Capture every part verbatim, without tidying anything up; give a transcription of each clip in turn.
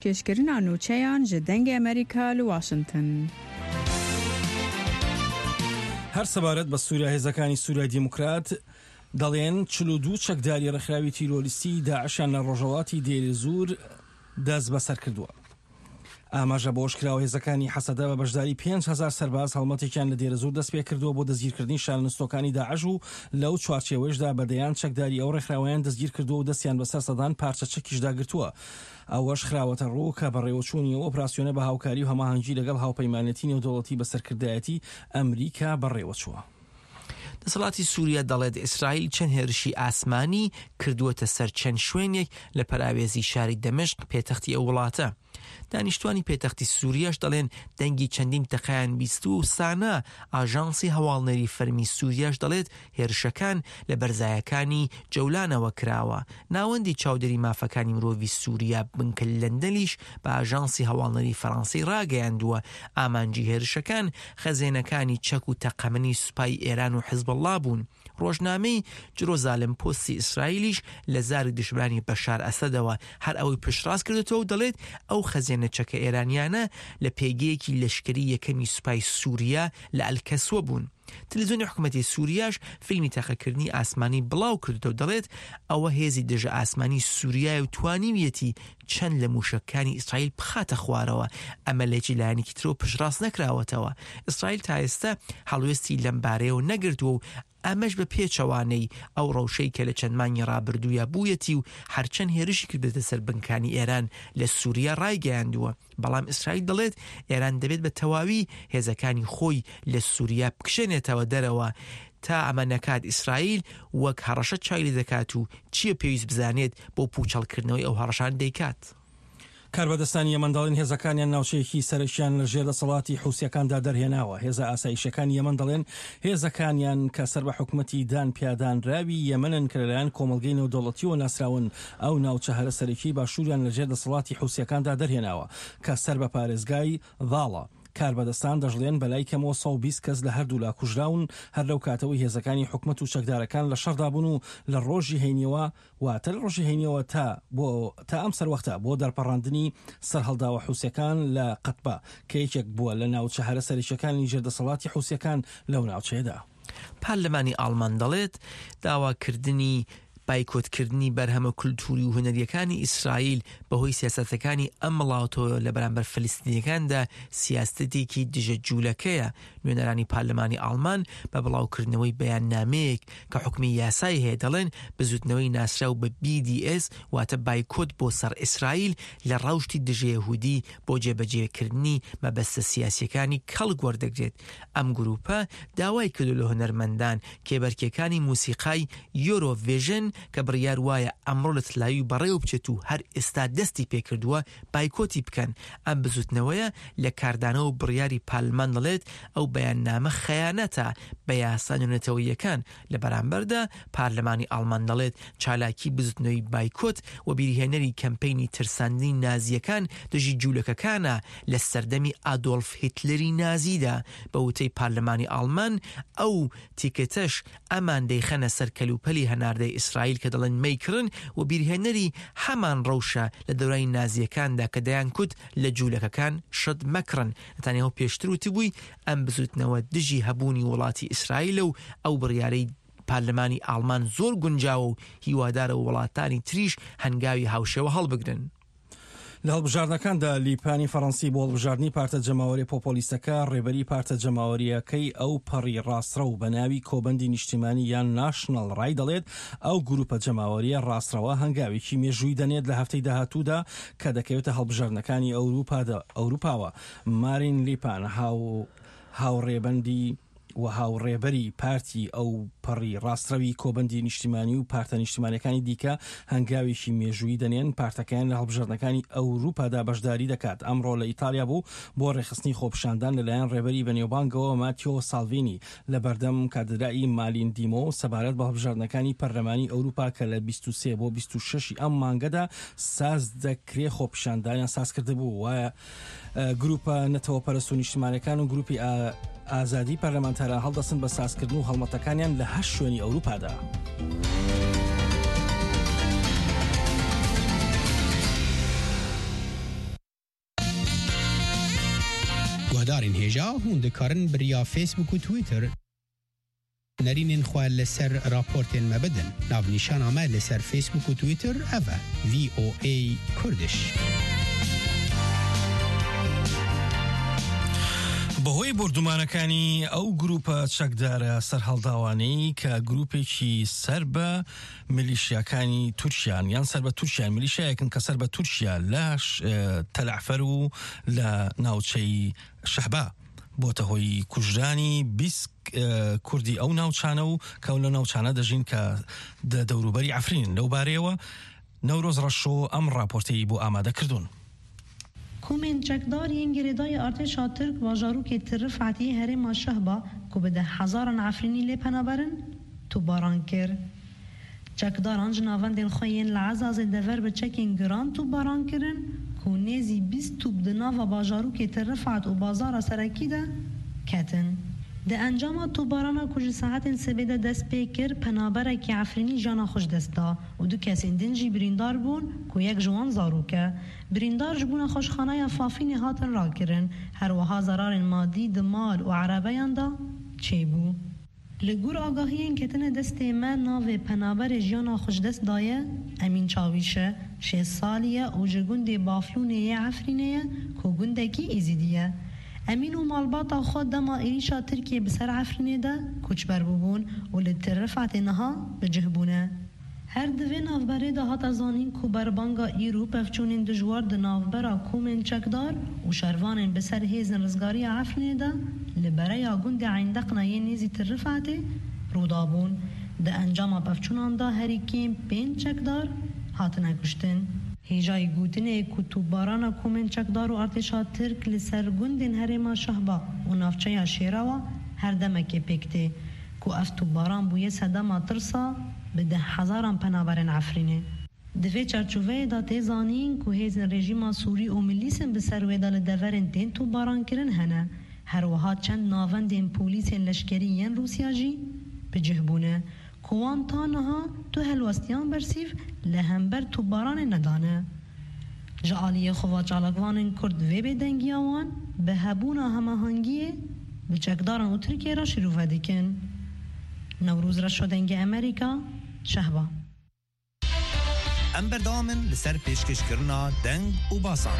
پێشکردنا نوچەیان ji dengê Amerîka li Washington. هەر سەبارەت بە سووریا هێزەکانی سووریای دیموکرات دەڵێن چل و دوو چەکداری ڕێکخراوی تیرۆریستی داعشان لە ڕۆژەڵاتی دێرەزور دەست بەسەر کردووە. ئاماژە بۆ شکراوە هێزەکانی حەسەدە بە بەشداری پێنج هەزار سەرباز هەڵمەتێکیان لە دێرەزور دەست پێ کردووە بۆ دەستگیرکردنی شارنوستۆکانی داعش و لەو چوارچێوەشدا بەدەیان چەکداری ئەو ڕێکخراوەیان دەستگیر کردووە و دەستیان بەسەر سەدان پارچە چەکیشدا گرتووە. ئەوەش خراوەتە ڕوو کە بەڕێوەچوونی و ئۆپراسیۆنە بە هاوکاری و هەماهەنگی لەگەڵ هاوپەیمانەتی نێودەوڵەتی بەسەرکردایەتی ئەمریکا بەڕێوەچووە. دەسەڵاتی سووریا دەڵێت ئیسرائیل چەند هێرشی ئاسمانی کردووەتە سەر چەند شوێنێک لە پەراوێزی شاری دەمەشق پێتەختی ئەو وڵاتە. دانیشتوانی پێتەختی سووریاش دەڵێن دەنگی چەندین تەقەیان بیستوو و سانە ئاژانسی هەواڵنەری فەرمی سووریاش دەڵێت هێرشەکان لە بەرزایەکانی جەولانەوە کراوە. ناوەندی چاودێری مافەکانی مرۆڤی سووریا بنکە لەندەنیش بە ئاژانسی هەواڵنەری فەڕەنسای ڕاگەیاندووە ئامانجی هێرشەکان خەزێنەکانی چەک و تەقەمەنی سوپای ئێران و حیزبەڵڵا بوون. ڕۆژنامەی جرۆزالم پۆستی ئیسرائیلیش لە زاری دژبرانی بەشار ئەسەدەوە هەر ئەوەی پشتڕاست کردێتەوە و دەڵێت ئەو خەزێنە چەکە ئێرانیانە لە پێگەیەکی لەشکری یەکەمی سوپای سووریا لە ئەلکەسوە بوون. تلڤیزیۆنی حکومەتی سووریاش فیلمی تەقەکردنی ئاسمانی بڵاو کردەوە دەڵێت ئەوە هێزی دژە ئاسمانی سووریای و توانیویەتی چەند لە موشەکانی ئیسرائیل بخاتە خوارەوە. ئەمە لێکی لایەنێکی ترۆ پشتڕاست نەکراوەتەوە. ئیسرائیل تا ئێستا هەڵوێستی لەم بارەیەوە نەگرتووە و ئەمەش بە پێچەوانەی ئەو ڕەوشەی کە لە چەند مانگی ڕابردوویە بوویەتی و هەرچەند هێرشی کردێتە سەر بنکانی ئێران لە سووریا ڕایگەیاندووە. بەڵام ئیسرائیل دەڵێت ئێران دەبێت بە تەواوی هێزەکانی خۆی لە سووریا بکشێنێتەوە دەرەوە تا ئەمە نەکات ئیسرائیل وەک هەڕەشە چای دەکات و چییە پێویست بزانێت بۆ پوچەڵکردنەوەی ئەو هەڕەشان دەیکات. کاربەدەستانی یەمەنداڵین هێزەکانیان ناوچەیەکی سەرشیان لە ژێر دەسەڵاتی حوسیەکاندا دەرهێناوە. هێزە ئاسایشەکانی یەمەن دەڵێن هێزەکانیان کە سەر بە حکومەتی دان پیادانراوی یەمەنن کە لەلایەن کۆمەڵگەی نێودەوڵەتیەوە ناسراون ئەو ناوچە هەرە سەرەکی باشووریان لە ژێر دەسەڵاتی حوسیەکاندا دەرهێناوە کە سەر بە پارێزگای ڤاڵە. کاربەدەستان دەژڵێن بەلای کەمەوە سەد و بیست کەس لە هەردوو لا کوژراون هەر لەو کاتەوەی هێزەکانی حکومەت و چەکدارەکان لە شەڕدا بوون و لە ڕۆژی هەینیەوە واتە لە ڕۆژی هەینیەوە تا بۆ تا ئەم سەروەختە بۆ دەرپەڕاندنی سەرهەڵداوە حوسیەکان لە قەتبە کە یەکێک بووە لە ناوچە هەرە سەرەکیەکانی ژێردەسەڵاتی حوسیەکان لەو ناوچەیەدا. پارلەمانی ئاڵمان دەڵێت داواکردنی بایکۆتکردنی بەرهەمە کولتوری و هونەریەکانی ئیسرائیل بەهۆی سیاسەتەکانی ئەم وڵاتەوە لە بەرامبەر فەلیستینیەکاندا سیاستێکی دژە جوولەکەیە. نوێنەرانی پارلەمانی ئاڵمان بە بڵاوکردنەوەی بەیاننامەیەک کە حکمی یاسای هەیە دەڵێن بزوتنەوەی ناسراو بە بی دی ئێس واتە بایکۆت بۆ سەر ئیسرائیل لە ڕاوشتی دژە یەهودی بۆ جێبەجێکردنی مەبەستە سیاسیەکانی کەڵک وەردەگرێت. ئەم گروپە داوای کردو لە هونەرمەندان کێبەرکیەکانی موسیقای یۆرۆڤیژن کە بڕیار وایە ئەمڕۆ لە تلایی بەڕێوە بچێت و هەر ئێستا دەستی پێکردووە بایکۆتی بکەن. ئەم بزوتنەوەیە لە کاردانەوە بڕیاری پارلمان دەڵێت ئەو بەیاننامە خەیانەتە بە یاسا نوێنەتەوەیەکان. لە بەرامبەردا پارلەمانی ئاڵمان دەڵێت چالاکی بزوتنەوەی بایکۆت و بیرهێنەری کەمپەینی ترساندنی نازیەکان دژی جوولەکەکانە لە سەردەمی ئادۆڵف هیتلەری نازیدا. بە وتەی پارلەمانی ئاڵمان ئەو تیکەتەش ئەمان دەیخەنە سەر کەلوپەلی هەناردەی ئیسرائیل کە دەڵێن مەیکردن و بیرهێنەری هەمان ڕەوشە لە دەورای نازیەکاندا کە دەیان کوت لە جوولەکەکان شت مەکڕن. نەتانیاهو پێشتر وتی بووی ئەم بزوتنەوە دژی هەبوونی وڵاتی ئیسرائیلە و ئەو بڕیارەی پارلەمانی ئاڵمان زۆر گونجاوە و هیوادارە وڵاتانی تریش هەنگاوی هاوشێوە هەڵبگرن. لە هەڵبژاردنەکاندا لیپانی فەڕەنسی بۆ هەڵبژاردننی پارتە جەماوەری پۆپۆلیستەکە ڕێبەری پارتە جەماوەریەکەی ئەو پەڕی ڕاسترە و بە ناوی کۆبەندی نیشتیمانی یان ناشنەڵ ڕای دەڵێت ئەو گروپە جەماوەریە ڕاسترەوە هەنگاوێکی مێژووی دەنێت لە هەفتەی داهاتوودا کە دەکەوێتە هەڵبژاردنەکانی ئەوروپادا ئەوروپاوە. مارین لیپان هاو هاوڕێبەندی و هاوڕێبەری پارتی ئەو پەڕی ڕاستڕەوی کۆبەندی نیشتیمانی و پارتە نیشتیمانەکانی دیکە هەنگاوێکی مێژووی دەنێن پارتەکەیان لە هەڵبژاردنەکانی ئەوروپادا بەشداری دەکات. ئەمڕۆ لە ئیتالیا بوو بۆ ڕێخستنی خۆپیشاندان لەلایەن ڕێبەری بەنێوبانگەوە ماتیۆ ساڵڤینی لە بەردەم کادرایی مالین دیمۆ سەبارەت بە هەڵبژاردنەکانی پەرلەمانی ئەوروپا کە لە بیست و سێ بۆ بیست و شەش ئەم مانگەدا ساز دەکرێ خۆپیشاندانیان ساز کرده بوو. وایە گروپە نەتەوە پەرست و نیشتیمانەکان و گروپی ئازادی پەرلەمانتاران هەڵدەسن بە سازکردن و هەڵمەتەکانیان لە هەشت شوێنی ئەوروپادا. هەڵبژاردارین هێژا هون دەکارن بریا فیسبوک و تویتر نرینین خواه لسر راپورتین مبدن ناو نیشان آمه لسر فیسبوک و تویتر اوه وی او ای کردش بەهۆی بردومانەکانی ئەو گروپە چەکدارە سەرهەڵداوانەی کە گروپێکی سەر بە میلیشیاکانی تورکیان یان سەر بە تورکیان میلیشیایەکن کە سەر بە تورکیا لە تەلعفەر و لە ناوچەی شەحبا بۆتە هۆی کوژرانی بیست کوردی ئەو ناوچانە و کە لە ناوچانە دەژین کە دەوروبەری عەفرین لەو بارەیەوە نەورۆز ڕەشۆ ئەم راپۆرتەی بۆ ئامادە کردوون. کومن چکدار ینگریدای ارتشا ترک و جاروک ترفعتی هرم شهبا کو بده هزاران عفرینی لپنابرن تو باران کر. چکداران جناوندین خوین لعزاز دور به چکین گران تو باران کرن کو نیزی بیست توب دنا و با جاروک ترفعت و بازار سرکی ده کتن. ده انجام تو بارانا کج ساعت سبیده دست پیکر پنابره که عفرینی جانا خوش دستا و دو کسین دنجی بریندار بون که یک جوان زاروکه بریندار جبون خوشخانه فافین هاتن را کرن هر وها ضرار مادی دمال و عربه دا چه بو لگور آگاهی این کتن دست من ناو پنابر جانا خوش دست دایه امین چاویشه شه سالیه و جگونده بافلونه عفرینه که گونده کی ایزیدیه امین و مالباتا خود دما ایریشا ترکیه بسر عفرینه ده کچبر ببون و لترفعت نها بجهبونه. هر دوی نافبره ده هات ازانین که بربانگا ایرو پفچونین دجوار ده نافبرا کومن چکدار و شروانین بسر هیزن رزگاری عفرینه ده لبره یا گنده عیندقنا یه نیزی ترفعته رودابون ده انجام پفچونان ده هریکیم پین چکدار هاتنه کشتن. هیجای گوتنه کتو بارانا کومن چکدار و ارتشا ترک لسر گندین هرما شهبا و نافچه شیروا هر دمک پکته کو افتو باران بویه صدما ترسا بده هزاران پنابرن عفرینه. دوی چرچوه دا تیزانین که هیزن رژیما سوری و ملیسن بسر ویدال دورن تین تو باران کرن هنه هر وها چند ناوندین پولیسین لشکری ین روسیا جی بجهبونه کوان تانها تو هلوستیان برسیف لهمبر تو باران ندانه. جعالی خواه چالگوان کرد وی بدنگی آوان به هبونا همه هنگیه به چکداران و ترکیه را شروع دیکن. نوروز را شدنگ امریکا شهبا ام بردامن لسر پیشکش کرنا دنگ و باسان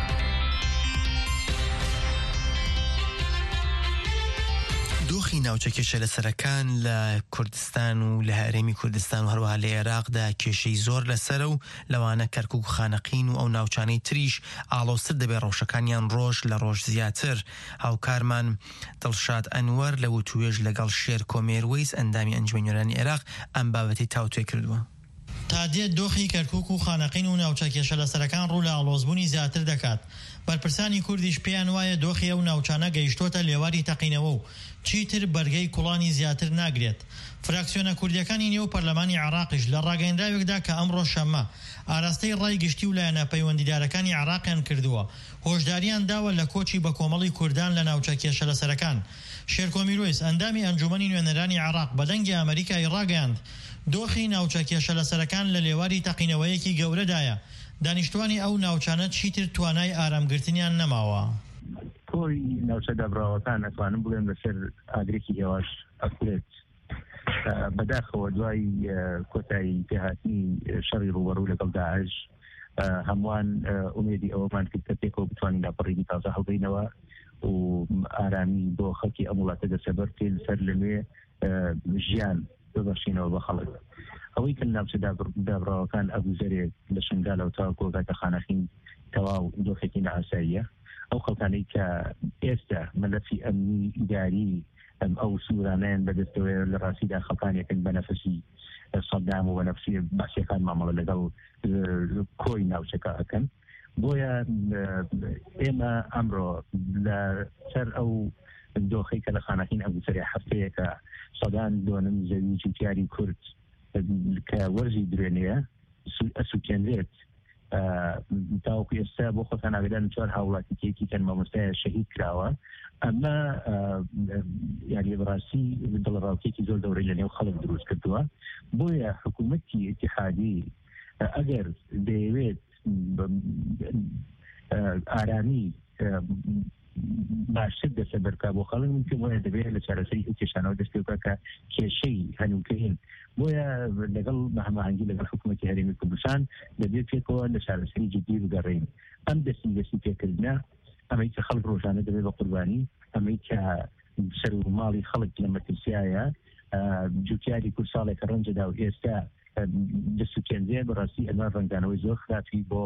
دۆخی ناوچەکێشە لەسەرەکان لە کوردستان و لە هەرێمی کوردستان و هەروەها لە عێراقدا کێشەی زۆر لەسەرە و لەوانە کەرکووک و خانەقین و ئەو ناوچانەی تریش ئاڵۆزتر دەبێت ڕەوشەکانیان ڕۆژ لە ڕۆژ زیاتر. هاوکارمان دڵشاد ئەنوەر لە وتوێژ لەگەڵ شێر کۆمێروەیس ئەندامی ئەنجومەنی نوێنەرانی عێراق ئەم بابەتی تاوتوێ کردووە. تادێت دۆخی کەرکووک و خانەقین و ناوچەکێشە لەسەرەکان ڕوو لە ئاڵۆزبوونی زیاتر دەکات. بەرپرسانی کوردیش پێیان وایە دۆخی ئەو ناوچانە گەیشتۆتە لێواری تەقینەوە و چیتر بەرگەی کوڵانی زیاتر ناگرێت. فراکسیۆنە کوردیەکانی نێو پەرلەمانی عێراقیش لە ڕاگەیەندراوێکدا کە ئەمڕۆ شەممە ئاراستەی ڕای گشتی و لایەنە پەیوەندیدارەکانی عێراقیان کردووە. هۆشداریان داوە لە کۆچی بە کۆمەڵی کوردان لە ناوچەکێشە لەسەرەکان. شێرکۆمیرۆیس ئەندامی ئەنجومەنی نوێنەرانی عێراق بە دەنگی ئەمریکای ڕاگەیاند دۆخی ناوچەکێشە لەسەرەکان لە لێواری تەقینەوەیەکی گەورەدایە. دانیشتوانی ئەو ناوچانە چیتر توانای ئارامگرتنیان نەماوە. کۆی ناوچە دابراوەکان ئەتوانم بڵێم لەسەر ئاگرێکی هێواش ئەکرێت بەداخەوە دوای کۆتایی پێهاتنی شەڕی ڕوبەڕوو لەگەڵ داعش هەمووان ئومێدی ئەوەمان کرد کە پێکەوە بتوانین لاپەڕێکی تازە هەڵبینەوە و ئارامی بۆ خەڵکی ئەم وڵاتە دەسەبەر تێ لەسەر لەنوێ ژیان ببەخشینەوە بە خەڵک. ئەوەی کە ناوچە دابراوەکان ئەگوزارێت لە شنگالەوە تا کۆگاتە خانەخین تەواو دۆخێکی نەئاساییە. ئەو خەڵکانەی کە ئێستا مەلەفی ئەمنی ئیداری ئەو سوورانیان بەدەستەوەی لە ڕاستیدا خەڵکانێکن بە نەفەسی سەدام و بە نەفسی باسیەکان مامەڵە لەگەڵ کۆی ناوچەکە ئەکەن. بۆیە ئێمە ئەمڕۆ لە سەر ئەو دۆخەی کە لە خانەخین ئەگوزارێ هەفتەیەکە سەدان دۆنم زەوی جوتیاری کورد کە وەرزی درێنەیە ئەسووتێنرێت تاوەکو ئێستا بۆ خۆتان ئاگادارن چوار هاوڵاتیەکی کەن مامۆستایە شەهید کراوە. ئەمە یاری بەڕاستی دڵڕاوکێکی زۆر دەورەی لە نێو خەڵک دروست کردووە. بۆیە حکوومەتی ئیتیحادی ئەگەر دەیەوێت ئارامی باشتر دەسە بەرکا بۆ خەڵک کە بۆیە دەبێت لە چارەسەری ئەو کێشانەوە دەست پێ بکات کە کێشەی هەنووکەین بۆیە لەگەڵ هەماهەنگی لەگەڵ حکوومەتی هەرێمی کوردستان دەبێت پێکەوە لە چارەسەری جدی بگەڕێین ئەم دەستی دەستی پێکردنە ئەمەی کە خەڵک ڕۆژانە دەبێت بە قوربانی ئەمەی کە سەر و ماڵی خەڵک لە مەترسیایە جوتیاری کورد ساڵێکە ڕەنجەدا و ئێستا دەست و کێنجێ بەڕاستی ئەمە ڕەنگدانەوەی زۆر خراپی بۆ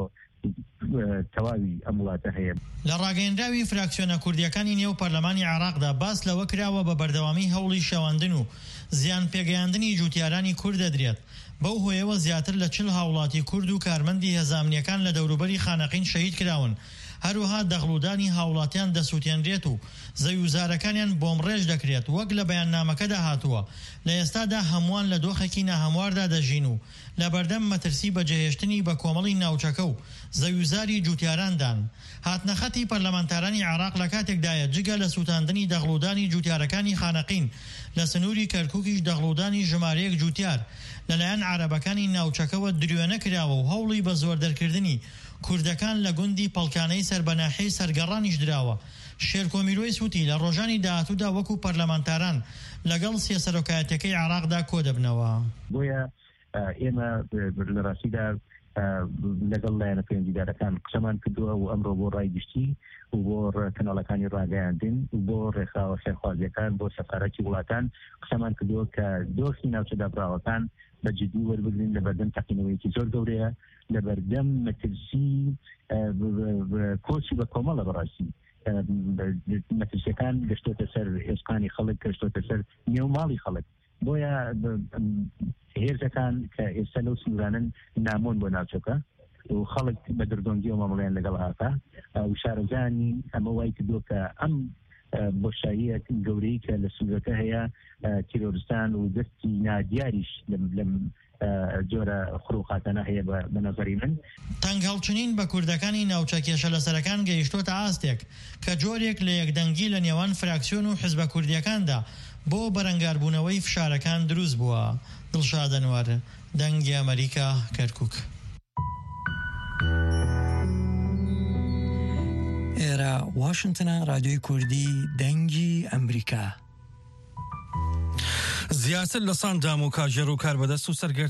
تەواوی ئەم وڵاتە هەیە. لە ڕاگەیەندراوی فراکسیۆنە کوردیەکانی نێو پەرلەمانی عێراقدا باس لەوە کراوە بە بەردەوامی هەوڵی شەواندن و زیان پێگەیاندنی جوتیارانی کورد دەدرێت. بەو هۆیەوە زیاتر لە چل هاوڵاتی کورد و کارمەندی هێزانامنیەکان لە دەوروبەری خانەقین شەهید کراون. هەروەها دەغڵودانی هاوڵاتیان دەسووتێنرێت و زەویوزارەکانیان بۆمڕێژ دەکرێت وەک لە بەیاننامەکەدا هاتووە. لە ئێستادا هەمووان لە دۆخێکی ناهەمواردا دەژین و لە بەردەم مەترسی بەجێهێشتنی بە کۆمەڵی ناوچەکە و زەویوزاری جوتیاراندان. هاتنەخەتی پەرلەمانتارانی عێراق لە کاتێکدایە جگە لە سووتاندنی دەغڵودانی جوتیارەکانی خانەقین لە سنووری کەرکووکیش دەغڵودانی ژمارەیەک جوتیار لەلایەن عەرەبەکانی ناوچەکەوە دروێنە کراوە و هەوڵی بە زۆر دەرکردنی کوردەکان لە گوندی پەڵکانەی سەربەناحی سەرگەڕانیش دراوە. شێرکۆمیلۆی سووتی لە ڕۆژانی داهاتوودا وەکو پەرلەمانتاران لەگەڵ سیاسەرۆکایەتەکەی عێراقدا کۆ دەبنەوە. بۆیە ئێمە لە ڕاستیدا لەگەڵ لایەنە پەیوەندیدارەکان قسەمان کردووە و ئەمڕۆ بۆ ڕای گشتی و بۆ کەناڵەکانی ڕاگەیاندن و بۆ ڕێکخراوە خێرخوازیەکان بۆ سەفارەتی وڵاتان قسەمان کردووە کە دۆخی ناوچەدابراوەکان بە جدی وەربگرین لە بەردەم تەقینەوەیەکی زۆر گەورەیە لە بەردەم مەترسی کۆچی بە کۆمەڵە بەڕاستی مەترسیەکان گەشتۆتە سەر ئێسقانی خەڵک گەشتۆتە سەر نێو ماڵی خەڵک. بۆیە هێرزەکان کە ئێستا لەو سنوورانن نامۆن بۆ ناوچەکە و خەڵک بە دەردۆنگی و مامەڵەیان لەگەڵ هاتا و شارەزانی ئەمە وای کردووە کە ئەم بۆشاییە گەورەی کە لە سنوورەکە هەیە تیرۆریستان و دەستی نادیاریش لەم جۆرە خڕوقاتانە هەیە بە نەزەری من. تەنگ هەڵچنین بە کوردەکانی ناوچە کێشە لەسەرەکان گەیشتۆتە ئاستێک کە جۆرێک لە یەکدەنگی لە نێوان فراکسیۆن و حیزبە کوردیەکاندا بۆ بەرەنگاربوونەوەی فشارەکان دروست بووە. دڵشاد ئەنوەر، دەنگی ئەمریکا، کەرکووک. ئێرە واشنگتنە، رادیۆی کوردی دەنگی ئەمریکا. زیاتر لە ساندام و کاژێر و کاربەدەست و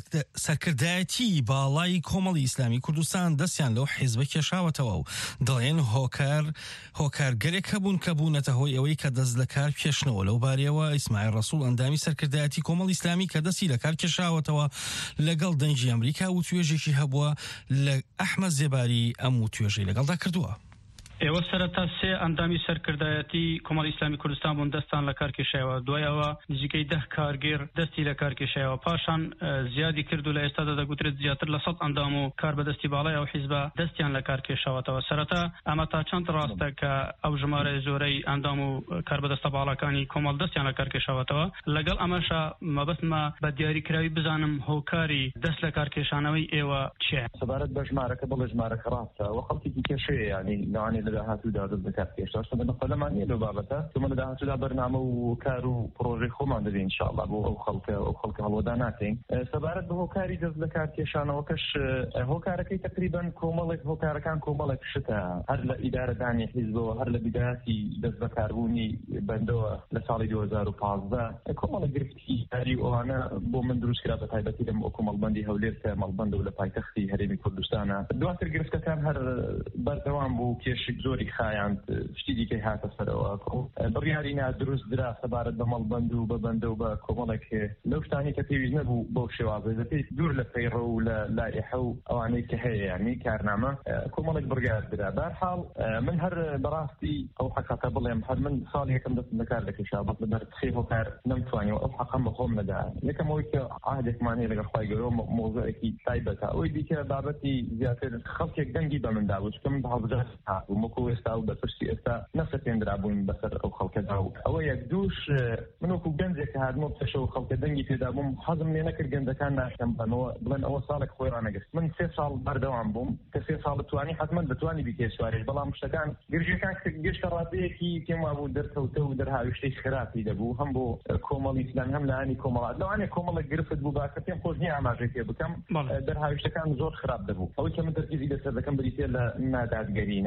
سەرکردایەتی باڵای کۆمەڵی ئیسلامی کوردستان دەستیان لەو حیزبە کێشاوەتەوە و دەڵێن هۆکار هۆکارگەرێک هەبوون کە بوونەتە هۆی ئەوەی کە دەست لە کار کێشنەوە. لەو بارەیەوە ئیسماعیل ڕەسوول ئەندامی سەرکردایەتی کۆمەڵی ئیسلامی کە دەستی لە کار کێشاوەتەوە لەگەڵ دەنگی ئەمریکا و توێژێکی هەبووە لە ئەحمەد زێباری ئەم و توێژەی لەگەڵدا کردووە. ئێوە سەرەتا سێ ئەندامی سەرکردایەتی کۆمەڵی ئیسلامی کوردستان بوون دەستان لە کارکێشایەوە. دوایەوە نزیکەی دە کارگێر دەستی لە کارکێشایەوە. پاشان زیادی کرد و لە ئێستادا دەگوترێت زیاتر لە سەد ئەندام و کاربەدەستی باڵای ئەو حیزبە دەستیان لە کارکێشاوەتەوە. سەرەتا ئەمە تا چەند ڕاستە کە ئەو ژمارە زۆرەی ئەندام و کاربەدەستە باڵەکانی کۆمەڵ دەستیان لە کارکێشاوەتەوە. لەگەڵ ئەمەشە مەبەستمە بە دیاریکراوی بزانم هۆکاری دەست لە کارکێشانەوەی ئێوە چییە؟ سەبارەت بە ژمارەکە بڵێ ژمارەکە ڕاستە و خەڵکێکی کێشەیە، یعنی لەوانەیە لە داهاتوودا دەکات کێشە سەبەنەقەلەمان نیە لەو بابەتە چونکە لە داهاتوودا بەرنامە و کار و پرۆژەی خۆمان دەبێت ئینشاءالله بۆ ئەو خەڵکە ئەو خەڵکە هەڵوەدا ناکەین. سەبارەت بە هۆکاری دەست لە کار کێشانەوەکەش هۆکارەکەی تقریباً کۆمەڵێک هۆکارەکان کۆمەڵێک شتە هەر لە ئیدارەدانی حیزبەوە هەر لە بیداەتی دەست بەکاربوونی بەندەوە لە ساڵی دوو هەزار و پانزدە کۆمەڵە گرفتی هەری ئەوانە بۆ من دروست کرا بە تایبەتی لەم ئەو کۆمەڵبەندی هەولێر کە مەڵبەندە و لە پایتەختی هەرێمی کوردستانە. دواتر گرفتەکان هەر بەردەوام بوو کێشێک زۆری خایاند شتی دیکەی هاتە سەرەوە بڕیاری نادروست درا سەبارەت بە مەڵبەند و بە بەندە و بە کۆمەڵێک لەو شتانی کە پێویست نەبوو بەو شێوازە دەپێت دوور لە پەیڕە و لە لایحە و ئەوانەی کە هەیە یعنی کارنامە کۆمەڵێک بڕیار درا. بەرحاڵ من هەر بەڕاستی ئەو حەقەقە بڵێم هەر من ساڵ یەکەم دەستم لە کار دەکێشا بەڵام لەبەر تخێ هۆکار نەمتوانیەوە ئەو حەقەم بە خۆم نەدا. یەکەم ئەوەی کە عادێکمان هەیە لەگەڵ خوای گەورە مۆزوعێکی تایبەتە. ئەوەی دیکە بابەتی زیاتر خەڵکێک دەنگی بە من داوە چونکە من بە هەڵبژار هاتووم وەکو ئێستا و بەپشتی ئێستا نەفسە پێنرا بووین بەسەر ئەو خەڵکەدا و ئەوە یەک دووش من وەکو گەنجێک کە هاتمەوە پێشەوە خەڵکە دەنگی پێدا بووم حەزم لێ نەکرد گەنجەکان ناشکەم بنەوە بڵێن ئەوە ساڵێک خۆی ڕانەگەست. من سێ ساڵ بەردەوام بووم کە سێ ساڵ بتوانی حتمەن دەتوانی بیکەی سوارێژ بەڵام شتەکان گرژەکان گەشتە ڕادەیەکی پێم وابوو دەرکەوتە و دەرهاویشتەی خراپی دەبوو هەم بۆ کۆمەڵی ئیسلام هەم لەهانی کۆمەڵات لەوانێ کۆمەڵێک گرفت بوو باکە پێم خۆش نییە ئاماژەی پێ بکەم دەرهاویشتەکان زۆر خراپ دەبوو. ئەوەی کە من تەرکیزی لەسەر دەکەم بریتێ لە نادادگەری نەعەدالەت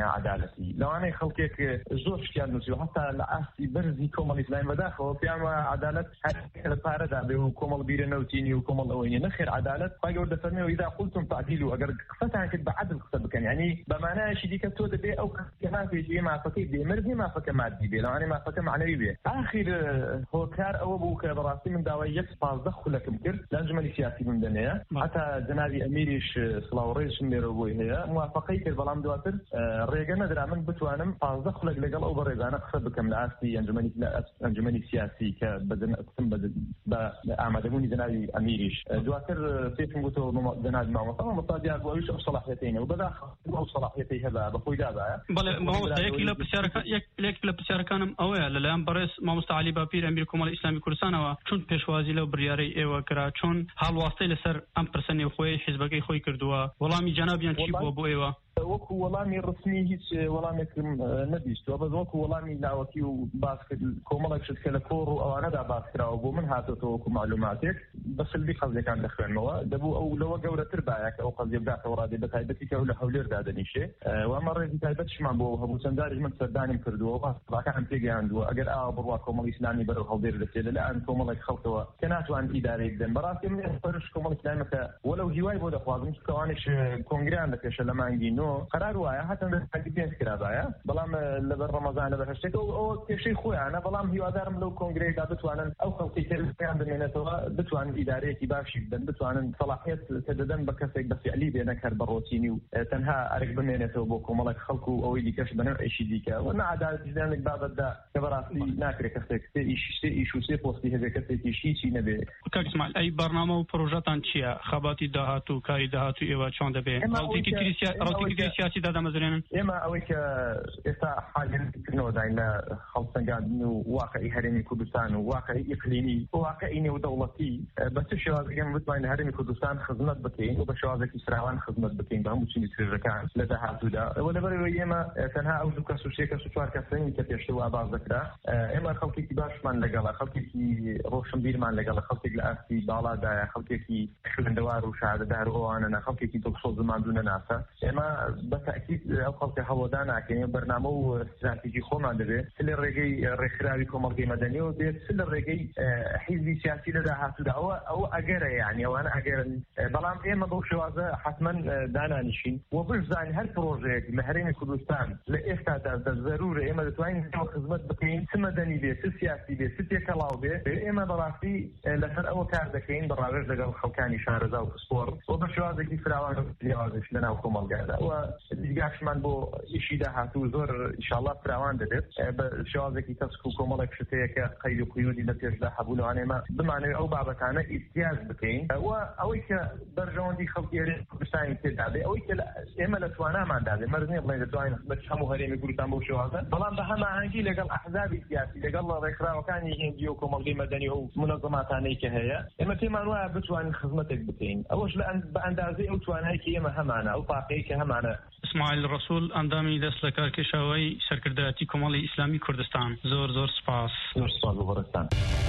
سیاسی لەوانەیە خەڵکێک زۆر شتیان نووسی و هەتا لە ئاستی بەرزی کۆمەڵی ئیسلامی بەداخەوە پێیانوە عەدالەت هەر لە پارەدا بێ و کۆمەڵ بیرە نەوتینی و کۆمەڵ ئەوەی نەخێر عەدالەت خوا گەورە دەفەرمێ ئیذا قولتم فاعدلوا ئەگەر قسەتان کرد بەعەدل قسە بکەن یعنی بەمانایەکی دیکە تۆ دەبێ ئەو کەماتێکی مافەکەی بێمەرزی مافەکە مادی بێ لەوانەیە مافەکە معنەوی بێ ئاخر هۆکار ئەوە بوو کە بەڕاستی من داوای یەک پازدە خولەکم کرد لە ئەنجومەنی سیاسی من دەنەیە هەتا جەنابی ئەمیریش سڵاو ڕێژم لێرە بۆی هەیە موافقەی کرد بەڵام دواتر ڕێگە نەدرا من بتوانم پازدە خولەک لەگەڵ ئەو بەڕێزانە قسە بکەم لە ئاستی ئەنجومەنی ئەنجومەنی سیاسی کە بەدەنقسم بە ئامادەبوونی جەنابی ئەمیریش دواتر پێشم گوتەوە جەنابی مامۆستا مامۆستا دیار بۆ ئەویش ئەو سەلاحیەتینە و بەداخەوە ئەو سەلاحیەتەی هەبا بەخۆی دابایە بەڵێ مامۆستا یەکی لە پرسیارەکان یەک لە پرسیارەکانم ئەوەیە لەلایەن بەڕێز مامۆستا عەلی باپیر ئەمیر کۆمەڵی ئیسلامی کوردستانەوە چۆن پێشوازی لەو بڕیارەی ئێوە کرا چۆن هەڵواستەی لەسەر ئەم پرسە نێوخۆی حیزبەکەی خۆی کردووە وەڵامی جەنابیان چی بووە بۆ ئێوە وەکو وەڵامی ڕسمی هیچ وەڵامێکم نەبیستوە بەس وەکو وەڵامی لاوەکی و باس کرد کۆمەڵێک شت کە لە کۆڕ و ئەوانەدا باس کراوە بۆ من هاتۆتەوە وەکو معلوماتێک بە سلبی خەڵکەکان دەخوێنمەوە دەبوو ئەو لەوە گەورەتر بایە کە ئەو قەزیە بداتەوە ڕادێ بە تایبەتی کە ئەو لە هەولێردا دەنیشێ و ئەمە ڕێزی تایبەتشمان بۆ هەبوو چەندداری من سەردانیم کردووە باکان پێگەیاندووە ئەگەر ئاوا بڕوا کۆمەڵی ئیسلامی بەرەو هەولێر دەچێت لەلایەن کۆمەڵێک خەڵکەوە کە ناتوان ئیدارەی بدەن بەڕاستی من پەرش کۆمەڵی ئیسلامیەکە وەلەو هیوای بۆ دەخوازم کەوانش کۆنگریان دەکێشە لە مانگی نۆ قەرار وایە حتى بين كرابايا بلام لبر رمضان لبر هشتك أو كشيء خوي أنا بلام هيوادارم لو كونغريس بتوانن أو خلقي كان بيناتوا بتوان إدارية كباشي بدن بتوانن صلاحيات تددن بكسك بس علي بينك هالبروتيني وتنها أرك بيناتوا بوكم ملك خلقوا أو اللي كش بنر إيش ديكا وأنا عادة جدا لك بعض الدا كبراسي ناكر كسك إيش إيش وسي بوستي هذا كسك شيء شيء نبي كاسمع أي برنامج وبروجات أنشيا خباتي دهاتو كاري دهاتو إيوه شون دبي روتي كريسيا روتي كريسياسي دادا مثلا إما أويك إسا حاجة كنودا إلى خلصنا قاعدين واقعي هرمي كردستان وواقعي إقليمي وواقعي ودولتي بس الشواذ كان بتوين هرمي كردستان خدمت بكين وبشواذ كسراوان خدمت بكين بهم وشين يترجعان لذا هذا ولا بري إما تنها أوجو كسوشي كسوشوار كسرين كتيشتوا أباز ذكرى إما خلقي كباش من لجلا خلقي كي روشن بير من لجلا خلقي لأسي بالا دا خلقي كي خلنا دوار وشهادة دار أو أنا خلقي كي تقصد زمان دون ناسا إما بالتأكيد خلق هەوادانا کە بەرنامە و استراتیژی خۆمان دەبێت سل ڕێگەی ڕێکخراوی کۆمەڵگەی مەدەنی و بێت سل ڕێگەی حیزبی سیاسی لە داهاتوودا ئەوە ئەوە ئەگەرە یعنی ئەوانە ئەگەرن بەڵام ئێمە بەو شێوازە حتمەن دانانیشین و بشزانین هەر پرۆژەیەک لە هەرێمی کوردستان لە ئێستادا ضرورە ئێمە دەتوانین خزمەت بکەین چ مەدەنی بێ چ سیاسی بێ چ تێکەڵاو بێ ئێمە بەڕاستی لەسەر ئەوە کار دەکەین بەڕاوێژ لەگەڵ خەڵکانی شارەزا و پسپۆڕ و بە شێوازێکی فراوان لاوازش لەناو کۆمەڵگادا و دیگاشمان بۆ ئیشی داهاتوو زۆر ئینشاءالله فراوان دەبێت بە شێوازێکی تەسک و کۆمەڵێک شتەیە کە قەید و قیودی لە پێشدا هەبوو لەوانەیە بمانەوێت ئەو بابەتانە ئیتیاز بکەین و ئەوەی کە بەرژەوەندی خەڵکی هەرێمی کوردستانی تێدا بێ ئەوەی کە ئێمە لە تواناماندا بێ مەرج نییە بڵێن دەتوانین خزمەت هەموو هەرێمی کوردستان بەو شێوازە بەڵام بە هەماهەنگی لەگەڵ ئەحزابی سیاسی لەگەڵ ڕێکخراوەکانی هێندی و کۆمەڵگەی مەدەنی و منەظەماتانەی کە هەیە ئێمە پێمان وایە بتوانین خزمەتێک بکەین ئەوەش بە ئەندازەی ئەو توانایی کە ئێمە هەمانە ئەو پاقەی کە هەمانە اسماعیل ڕەسوول ئەندامی دەست لە کارکێشەوەی سەرکردایەتی کۆمەڵی ئیسلامی کوردستان زۆر زۆر سپاس زۆر سپاس بۆ بەڕێستان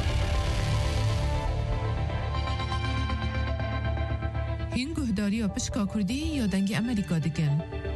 هین گوهداری و پشکا کوردی یا دەنگی ئەمریکا دەکەن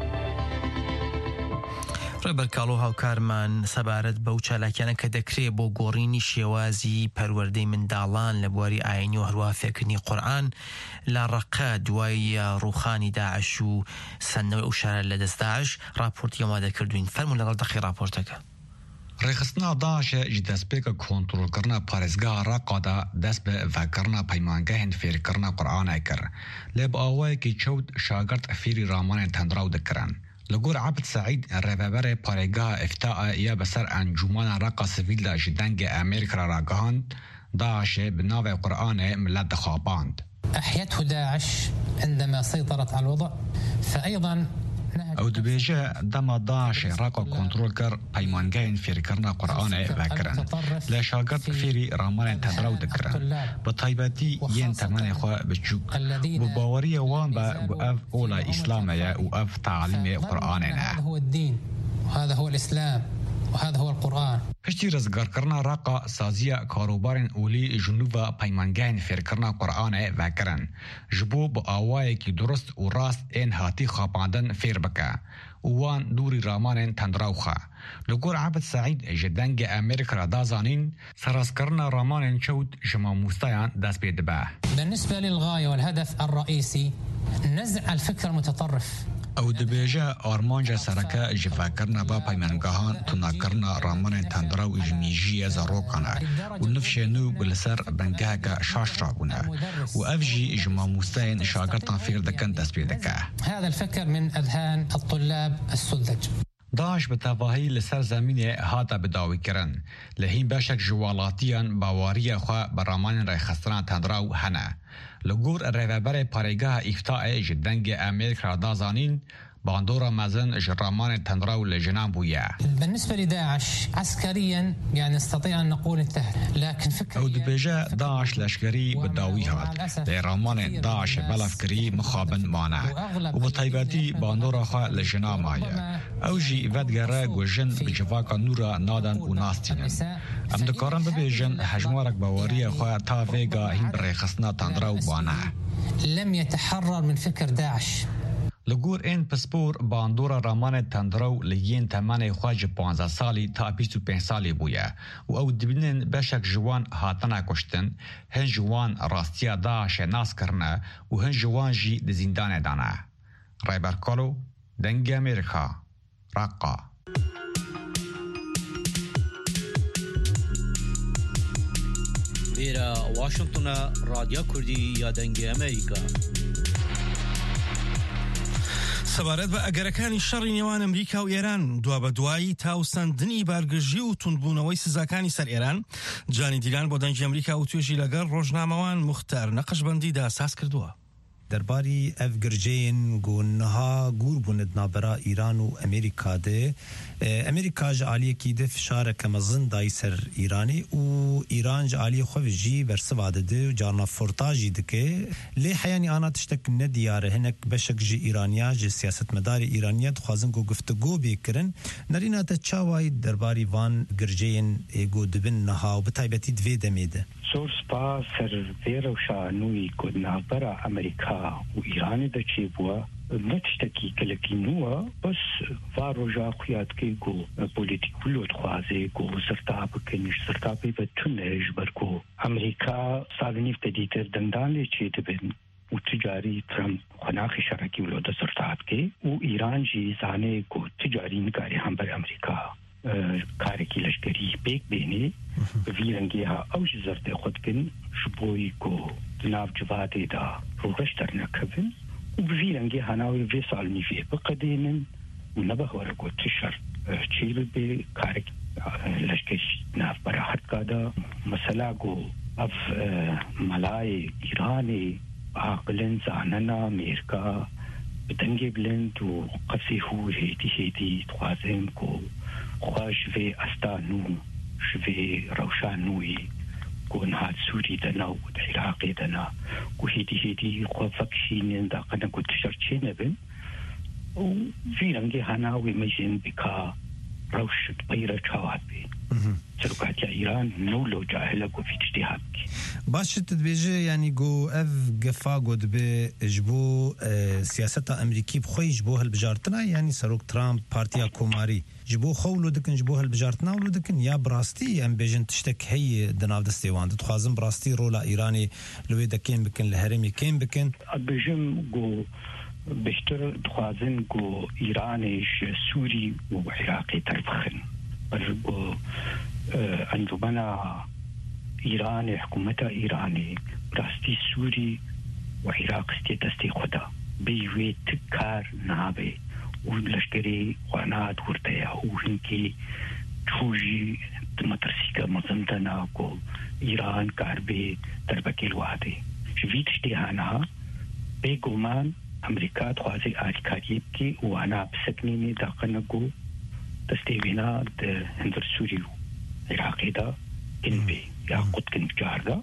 ڕێبەر کاڵۆ هاوکارمان سەبارەت بەو چالاکیانە کە دەکرێت بۆ گۆڕینی شێوازی پەروەردەی منداڵان لە بواری ئاینی و هەروە فێرکردنی قورئان لە ڕەقە دوای ڕووخانی داعش و سەندنەوەی ئەو شارە لە دەست داعش راپۆرتی ئامادە کردوین فەرموون لەگەڵ دەقی راپۆرتەکە ڕێخستنا داعشە ji destpêka kontrolkirina parêzgeha Reqa da dest bi vekirina peymangehên fêrkirina Qur'anê kir lê bi awayekî çewt şagird fêrî ramanên tendraw dikirin. Li gor Abd Saîd rêveberê parêgeha Iftaa ya bi ser encûmena Reqa sivîl de ji dengê Amerîka re ragihand Daişê bi navê Qur'anê millet dixapand. أحيته داعش عندما سيطرت على الوضع فأيضا او دبیجه دما داعش راقا کنترل کر پیمانگین فیرکرنا قرآن وکرن لشاگرد فیری رامان تدراو دکرن بطایبتی ین تمن خواه بچوک بباوری وان با اف اولا اسلامه و اف تعلیم قرآن هذا هو الدين وهذا هو الإسلام وهذا هو القرآن. پشتی رزگار کرنا راقا سازیا کاروبارن اولی جنوبا پیمانگین فیرکرنا قرآن وکرن جبو با آوائه کی درست و راست این هاتی خاپاندن فیر بکه وان دوری رامان تندراوخه لگور عبد سعید جدنگ امریکا را دازانین سراسکرنا رامان شود جما مستیان دست بیدبه. بالنسبة للغاية والهدف الرئيسي نزع الفكر المتطرف او دبیجه آرمانجا سرکه جفاکرنا با پیمانگاهان تناکرنا رامان تندراو اجمیجی زروکانه و نفشنو بلسر بنگه که شاش رابونه و افجی اجما مستین شاگرتان فکر دکن دست بیدکه. هذا الفكر من أذهان الطلاب السذج. داعش به تواهی لسر زمینه هاتا بداوی کرن لهین باشک جوالاتیان باواری خواه برامان رای خستران تندراو هنه لگور ریوبر پاریگاه افتاء جدنگ امریکا را دازانین باندورا مزن جرامان تندراو لجنان بويا. بالنسبة لداعش عسكريا يعني نستطيع أن نقول انتهت لكن فكريا او دبيجا داعش لشكري بداوي هات لرامان داعش بلافكري مخابن مانع وبطيباتي باندورا خوا لجنان مايا او جي ودگره گوجن بجواكا نورا نادن و ناستينن ام دكارن ببيجن حجمارك باوريا خوا تا فيغا هين بريخصنا تندراو بانع لم يتحرر من فكر داعش. لگور این پسپور باندورا رامان تندراو لیین تمن خواج پانزده سالی تا بیست و پنج سالی بویه و او دبینن بشک جوان هاتنا کشتن هن جوان راستیا داعش ناس کرنه و هن جوان جی دزیندان دانه. رایبر کالو دنگ امریکا راقا ویرا واشنطن رادیو کردی یا دنگ امریکا سەبارەت بە ئەگەرەکانی شەڕی نێوان ئەمریکا و ئێران دوا بە دوایی تاوسەندنی بارگەژی و توندبوونەوەی سزاکانی سەر ئێران جانی دیلان بۆ دەنگی ئەمریکا و توێژی لەگەڵ ڕۆژنامەوان موختار نەقەشبەندیدا ساز کردووە. درباری اف گرجین گونها گور بوند نابرا ایران و امریکا ده امریکا جعالی کی ده فشار کمزن دای سر ایرانی و ایران جعالی خو جی ورسواده ده جارنا فورتاجی دکه لی حیانی آنا تشتک ندیاره هنک بشک جی ایرانیا جی سیاست مدار ایرانیت خوازن گو گفتگو بیکرن نرینا تا چاوای درباری وان گرجین ایگو دبن نها و بتایبتی دوی دمیده زۆر سپاس سەرێرە و شانووی گۆدنابەرە ئەمریکا و ئیرانی دەچێ بووە نە تشتێکی گەلێکی نووە بەس وا ڕۆژا خویاتکەی گۆ پۆلیتیک و لۆتخوازێ گۆ سەرتا بکەنیش سەرتا پێی بەتونەش بەرگۆ ئەمریکا ساڵنیف دەدیتر دەندان لێ چێ دەبن و تجاری ترامپ خناخی شەڕەکی و لۆدە سەرتاتکێ و ئیرانجی زانێ گۆ تجاری نگاری هەمبەر ئەمریکا کارێکی لەشکری پێک بێنێ بڤیرەنگیها ئەو ji زەردێ خودکن ji بۆی گۆ ناو جواتێدا ڕۆڕەشتەر نەکەبن و بڤیرەنگی هەناوی vê ساڵنیڤێ بقەدێنن و نەبەهوەرە گۆ تشەر چی ببێ کارێک لەشکری ناوبەرە هەرکادا مەسەلا گۆ ئەف مەلای ئیرانێ عاقلن زانەنا ئەمێرکا بدەنگێ بلند و قەسی هو هێتی هێتی دخوازن گۆ خوا ژvê ئەستان و ژvê ڕەوشانووی گۆنهات سووری دەنا و عێراقێ دەنا و هێتی هێتی خوا فەکشینێن داقەنە گوت تشەر چێ نەبن و ڤیرەنگێ هەناوی مەژێن بکا ڕەوشت بەیرە چاوات بێ سەرۆکاتیا ئیران نەولۆ جاهلە گۆفی تشتێ هاتکێ باش تدبیجه یعنی گو اف گفا گو دبی جبو سیاستا امریکی بخوی جبو هالبجارتنا یعنی سروک ترامپ پارتیا کوماری جبو خولو دکن جبو هالبجارتنا ولو دکن یا براستی ام بیجن تشتک هی دناو دستیوان دخوازم براستی رولا ایرانی لوی دکین بکن لهرمی کین بکن بیجم گو بهتر دخوازن گو ایرانیش سوری و عراقی تربخن برگو انجمنا ایران حکومت ایرانی راستی سوری و عراق ستی دستی خدا بیوی تکار نابه و لشکری خوانات ورتیا و هنکی چوجی مترسیکا مزمدنا کو ایران کاربه دربکی الواده جوی تشتی هانا بگومان امریکا خوازی آلیکاریب کی وانا بسکنینی داقنگو دستی وینا ده هندر سوری و عراقی دا کنبه یا قد کن جاردا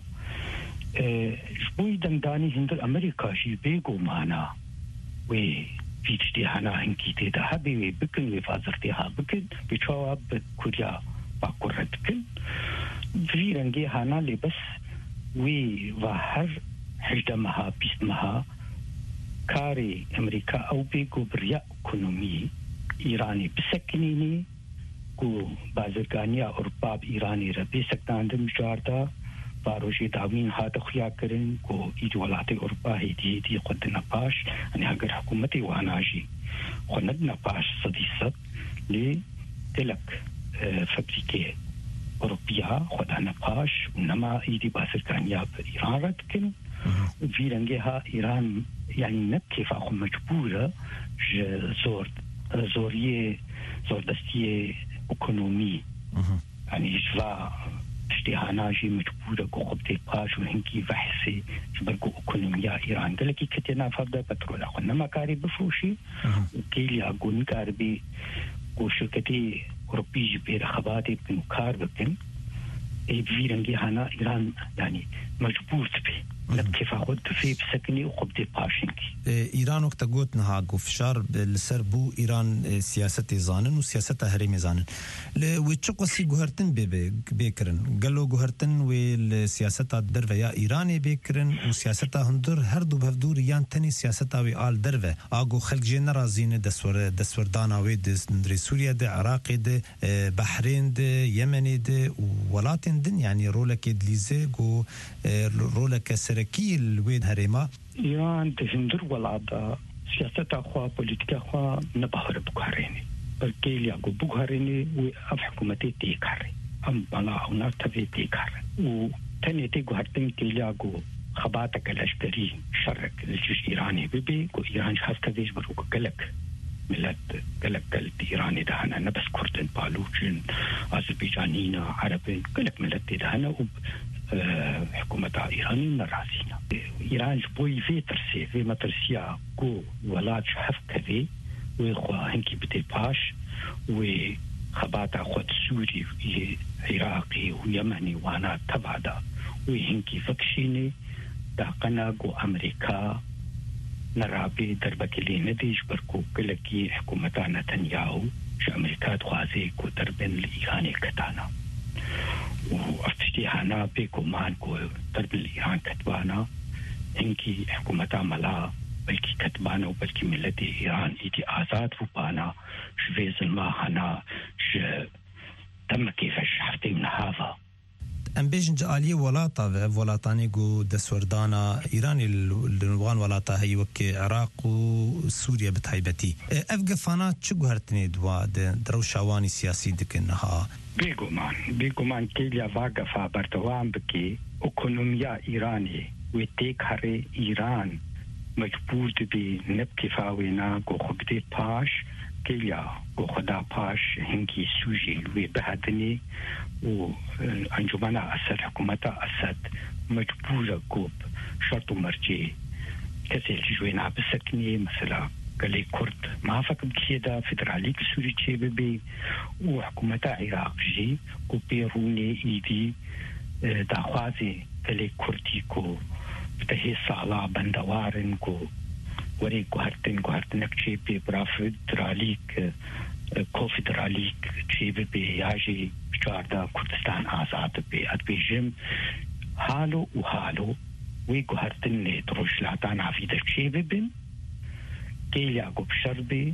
جبوی دندانی هندر امریکا شی بیگو مانا وی فیچتی هانا هنکی تیدا ها بیوی بکن وی فازرتی ها بکن بیچوا بکوریا باکور رد کن وی رنگی هانا لی بس وی و هر حجده مها بیست مها کاری امریکا او بیگو بریا اکنومی إيراني بسكنيني كو بازرگانيا أوروبا بإيراني ربي سكتاندم جاردا باروجي داوين هذا خيا كرن كو إيجوالاتي أوروبا هيدي هيدي قدنا باش أنا هاجر حكومتي واناجي خندنا باش صديصت لي تلك فابريكي أوروبيا خدنا باش ونما إيدي بازرگانيا بإيران ردكن وفي رنجها إيران يعني نبكي فأخو مجبورة زور زورية زور دستية اکونومی يعني جوا اشتهاناجي مجبورة كو خبتي باش وهنكي بحثي جبركو اكونوميا ايران قالكي كتنا فبدا بترول اخو نما كاري بفروشي وكيلي اقوني كاربي كو شركتي اوروبي جبير خباتي بكنو كار بكن اي بفيرنجي هانا ايران يعني مجبور تبي كيف أخذ في بسكني وقبضي باشينكي إيران وقت قلت نها فشار لسربو إيران سياسة زانن وسياسة هرمي زانن وتشقوا سي جوهرتن بيكرن قالوا جوهرتن والسياسة الدرفة يا إيراني بيكرن وسياسة هندر هردو بهدور يان تاني سياسة وآل درفة أجو خلق جينا رازين دسور دسور دانا ويد ندري سوريا ده عراق ده بحرين ده يمن ده ولاتن دن يعني رولك إدليزة جو رولك سر كيل وين هريما إيران تهندر والعدا سياسة أخوة بوليتيكا أخوة نبهر بوغاريني بركيل يعقو بوغاريني وأف حكومتي تيكاري أم بلا أو نارتفي تيكاري وتاني تيكو هرتين كيل يعقو خباتك الأشبري شرك الجيش إيراني ببي كو إيران شخص كذيش بروكو قلق ملت قلق قلت إيراني دهنا نبس كردن بالوچن أذربيجانيين عربين قلق ملت دهنا وب حكومة إيراني نراسينا إيران جبوي في ترسي في مترسيا كو ولاد شحف كذي ويخوا هنكي بدي باش وخباتا خود سوري عراقي ويمني وانا تبعدا وهنكي فكشيني داقنا كو أمريكا نرابي دربك اللي نديش بركو كلكي حكومة نتنياهو شو أمريكا تخوازي كو دربن الإيراني كتانا وأفتشتي هنا بيكو مانكو درب الإيران كتبانا إنكي حكومة ملا بلكي كتبانا وبلكي ملتي إيران إيدي آزاد فبانا شفيز الماء هنا ش تم كيفش حفتي من هذا ام بيجن جاليه ولاطه ولاتاني جو دسوردانا ايراني الوان ولاطه هي وك عراق وسوريا بتهيبتي افغانات شو هرتني دوا درو شواني سياسي دكنها بيغومان بيغومان كيليا فاغا فابرتوان بكي اكونوميا ايراني وتيك هري ايران مجبور تبي نبكي فاوينا جو خبدي باش كيليا جو خدا باش هنكي سوجي وي بهدني وأنجمنا أسد حكومة أسد مجبورة كوب شرط مرجي كثير جوين عبسكني مثلا قال لي كرد ما فكر بكيدا فدراليك سوري تشيبي وحكومة عراق جي كو بيروني إيدي داخوازي قال لي كردي كو بتهي صعلا بندوارن كو وري كو هرتن كو هرتنك تشيبي برا فدراليك كو فدراليك تشيبي بياجي شاردا كردستان آزاد بي أدبيجم حالو وحالو ويقو هرتني دروش لاتان عفيدة شيبي بن كيليا قو بشربي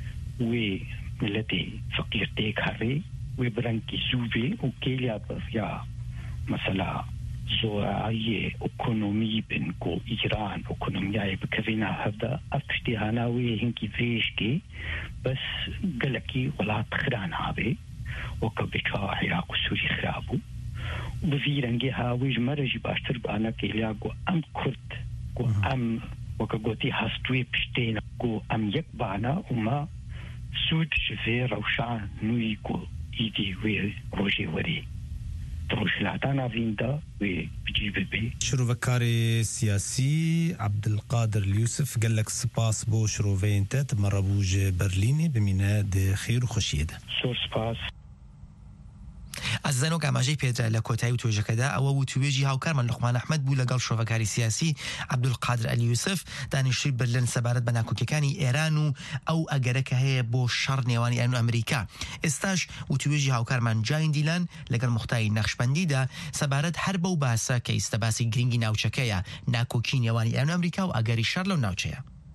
وملتي فقير تيك هري وبرنكي زوبي وكيليا بفيا مثلا زوعية اكونومي بن كو إيران اكونومياي بكفينا هفدا أفتشتي هناوي هنكي فيشكي بس قلكي ولا تخران هابي وكبكا عراق وسوري خرابو وبفيرنجي هاويج مرجي باشتر بانا كيليا قو أم كرد قو أم وكقوتي هاستوي بشتين قو أم يك بانا وما سود شفي روشان نوي قو إيدي وي روجي وري تروش لعتانا فيندا وبجيب بي شروفكاري سياسي عبد القادر اليوسف قال لك سباس بو شروفين تات مربوج برليني بميناد خير وخشيد سور سباس ئازانۆ ئاماژەی پێدرا لە کۆتایی و توێژەکەدا ئەوە و توێژی هاوکارمان لوقمان ئەحمەد بوو لەگەڵ شۆڤەکاری سیاسی عەبدولقادر ئەلی یوسف دانیشتووی برلن سەبارەت بە ناکۆکیەکانی ئێران و ئەو ئەگەرەکە هەیە بۆ شەڕ نێوانی ئێران و ئەمریکا. ئێستاش و توێژی هاوکارمان جاین دیلان لەگەڵ موختای نەخشبەندیدا سەبارەت هەر بەو باسە کە ئێستا باسی گرنگی ناوچەکەیە ناکۆکی نێوانی ئێران و ئەمریکا و ئەگەری شەڕ لەو ناوچەیە.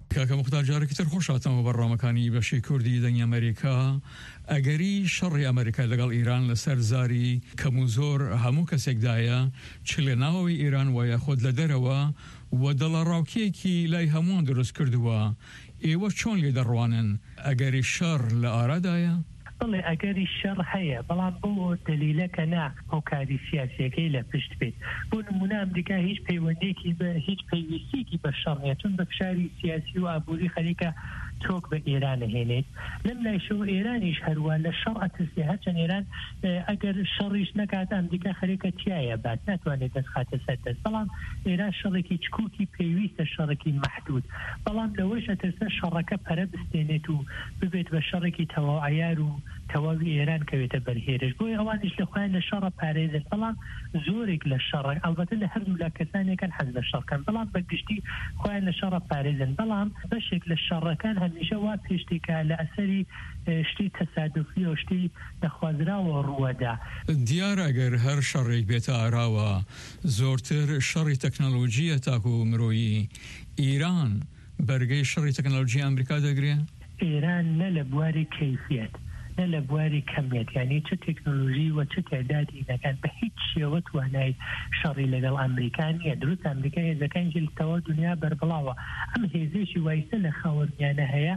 کاکە مختار جارێکی تر خۆشاتەوە بەڕامەکانی بەشی کوردی دەنگی ئەمریکا ئەگەری شەڕی ئەمریکا لەگەڵ ئیران لەسەر زاری کەم و زۆر هەموو کەسێکدایە چ لە ناوەوەی ئیران وایە خۆت لە دەرەوە و دەڵە ڕاوکێکی لای هەمووان دروست کردووە ئێوە چۆن لێ دەڕوانن ئەگەری شەڕ لە ئارادایە؟ بڵێ ئەگەری شەڕ هەیە بەڵام بۆ دلیلەکە نا هۆکاری سیاسیەکەی لە پشت بێت بۆ نمونە ئەمریکا هیچ پەیوەندێکی بە هیچ پێویستێکی بە شەڕ نیە چون بە فشاری سیاسی و ئابووری خەریکە تۆک بە ئێران هێنێت لەم لایشەوە ئێرانیش هەروە لە شەڕ ئەترسێ هەرچەند ئێران ئەگەر شەڕیش نەکات ئەمریکا خەریکە تایە بات ناتوانێت دەست خاتە سەر دەست بەڵام ئێران شەڕێکی چکوکی پێویستە شەڕێکی مەحدود بەڵام لەوەش ئەترسە شەڕەکە پەرە بستێنێت و ببێت بە شەڕێکی تەواو عەیار و تەواوی ئێران کەوێتە بەرهێرش بۆی ئەوانیش لە خۆیان لە شەڕە پارێزن بەڵام زۆرێک لە شەڕە ئەلبەتە لە هەردوو لا کەسانێکن حەز لە شەڕکەن بەڵام بەگشتی خۆیان لە شەڕە پارێزن بەڵام بەشێک لە شەڕەکان هەمیشە وا پێشتێکە لە ئەسەری شتی تەسادوفی و شتی دەخوازراوە ڕووەدا دیارە ئەگەر هەر شەڕێک بێتە ئاراوە زۆرتر شەڕی تەکنەلۆژیە تاکو مرۆیی ئیران بەرگەی شەڕی تەکنەلۆژی ئەمریکا دەگرێت ئێران نە لە بواری کەیفیەت نە لە بواری کەمیت یعنی چه تەکنۆلۆژی و چه تعدادی نەکات بە هیچ شێوە توانای شەڕی لەگەڵ ئەمریکا نییە دروست ئەمریکا هێزەکانی لەتەوە دنیا بەربڵاوە ئەم هێزێکی وایسە لە خاوەنیانە هەیە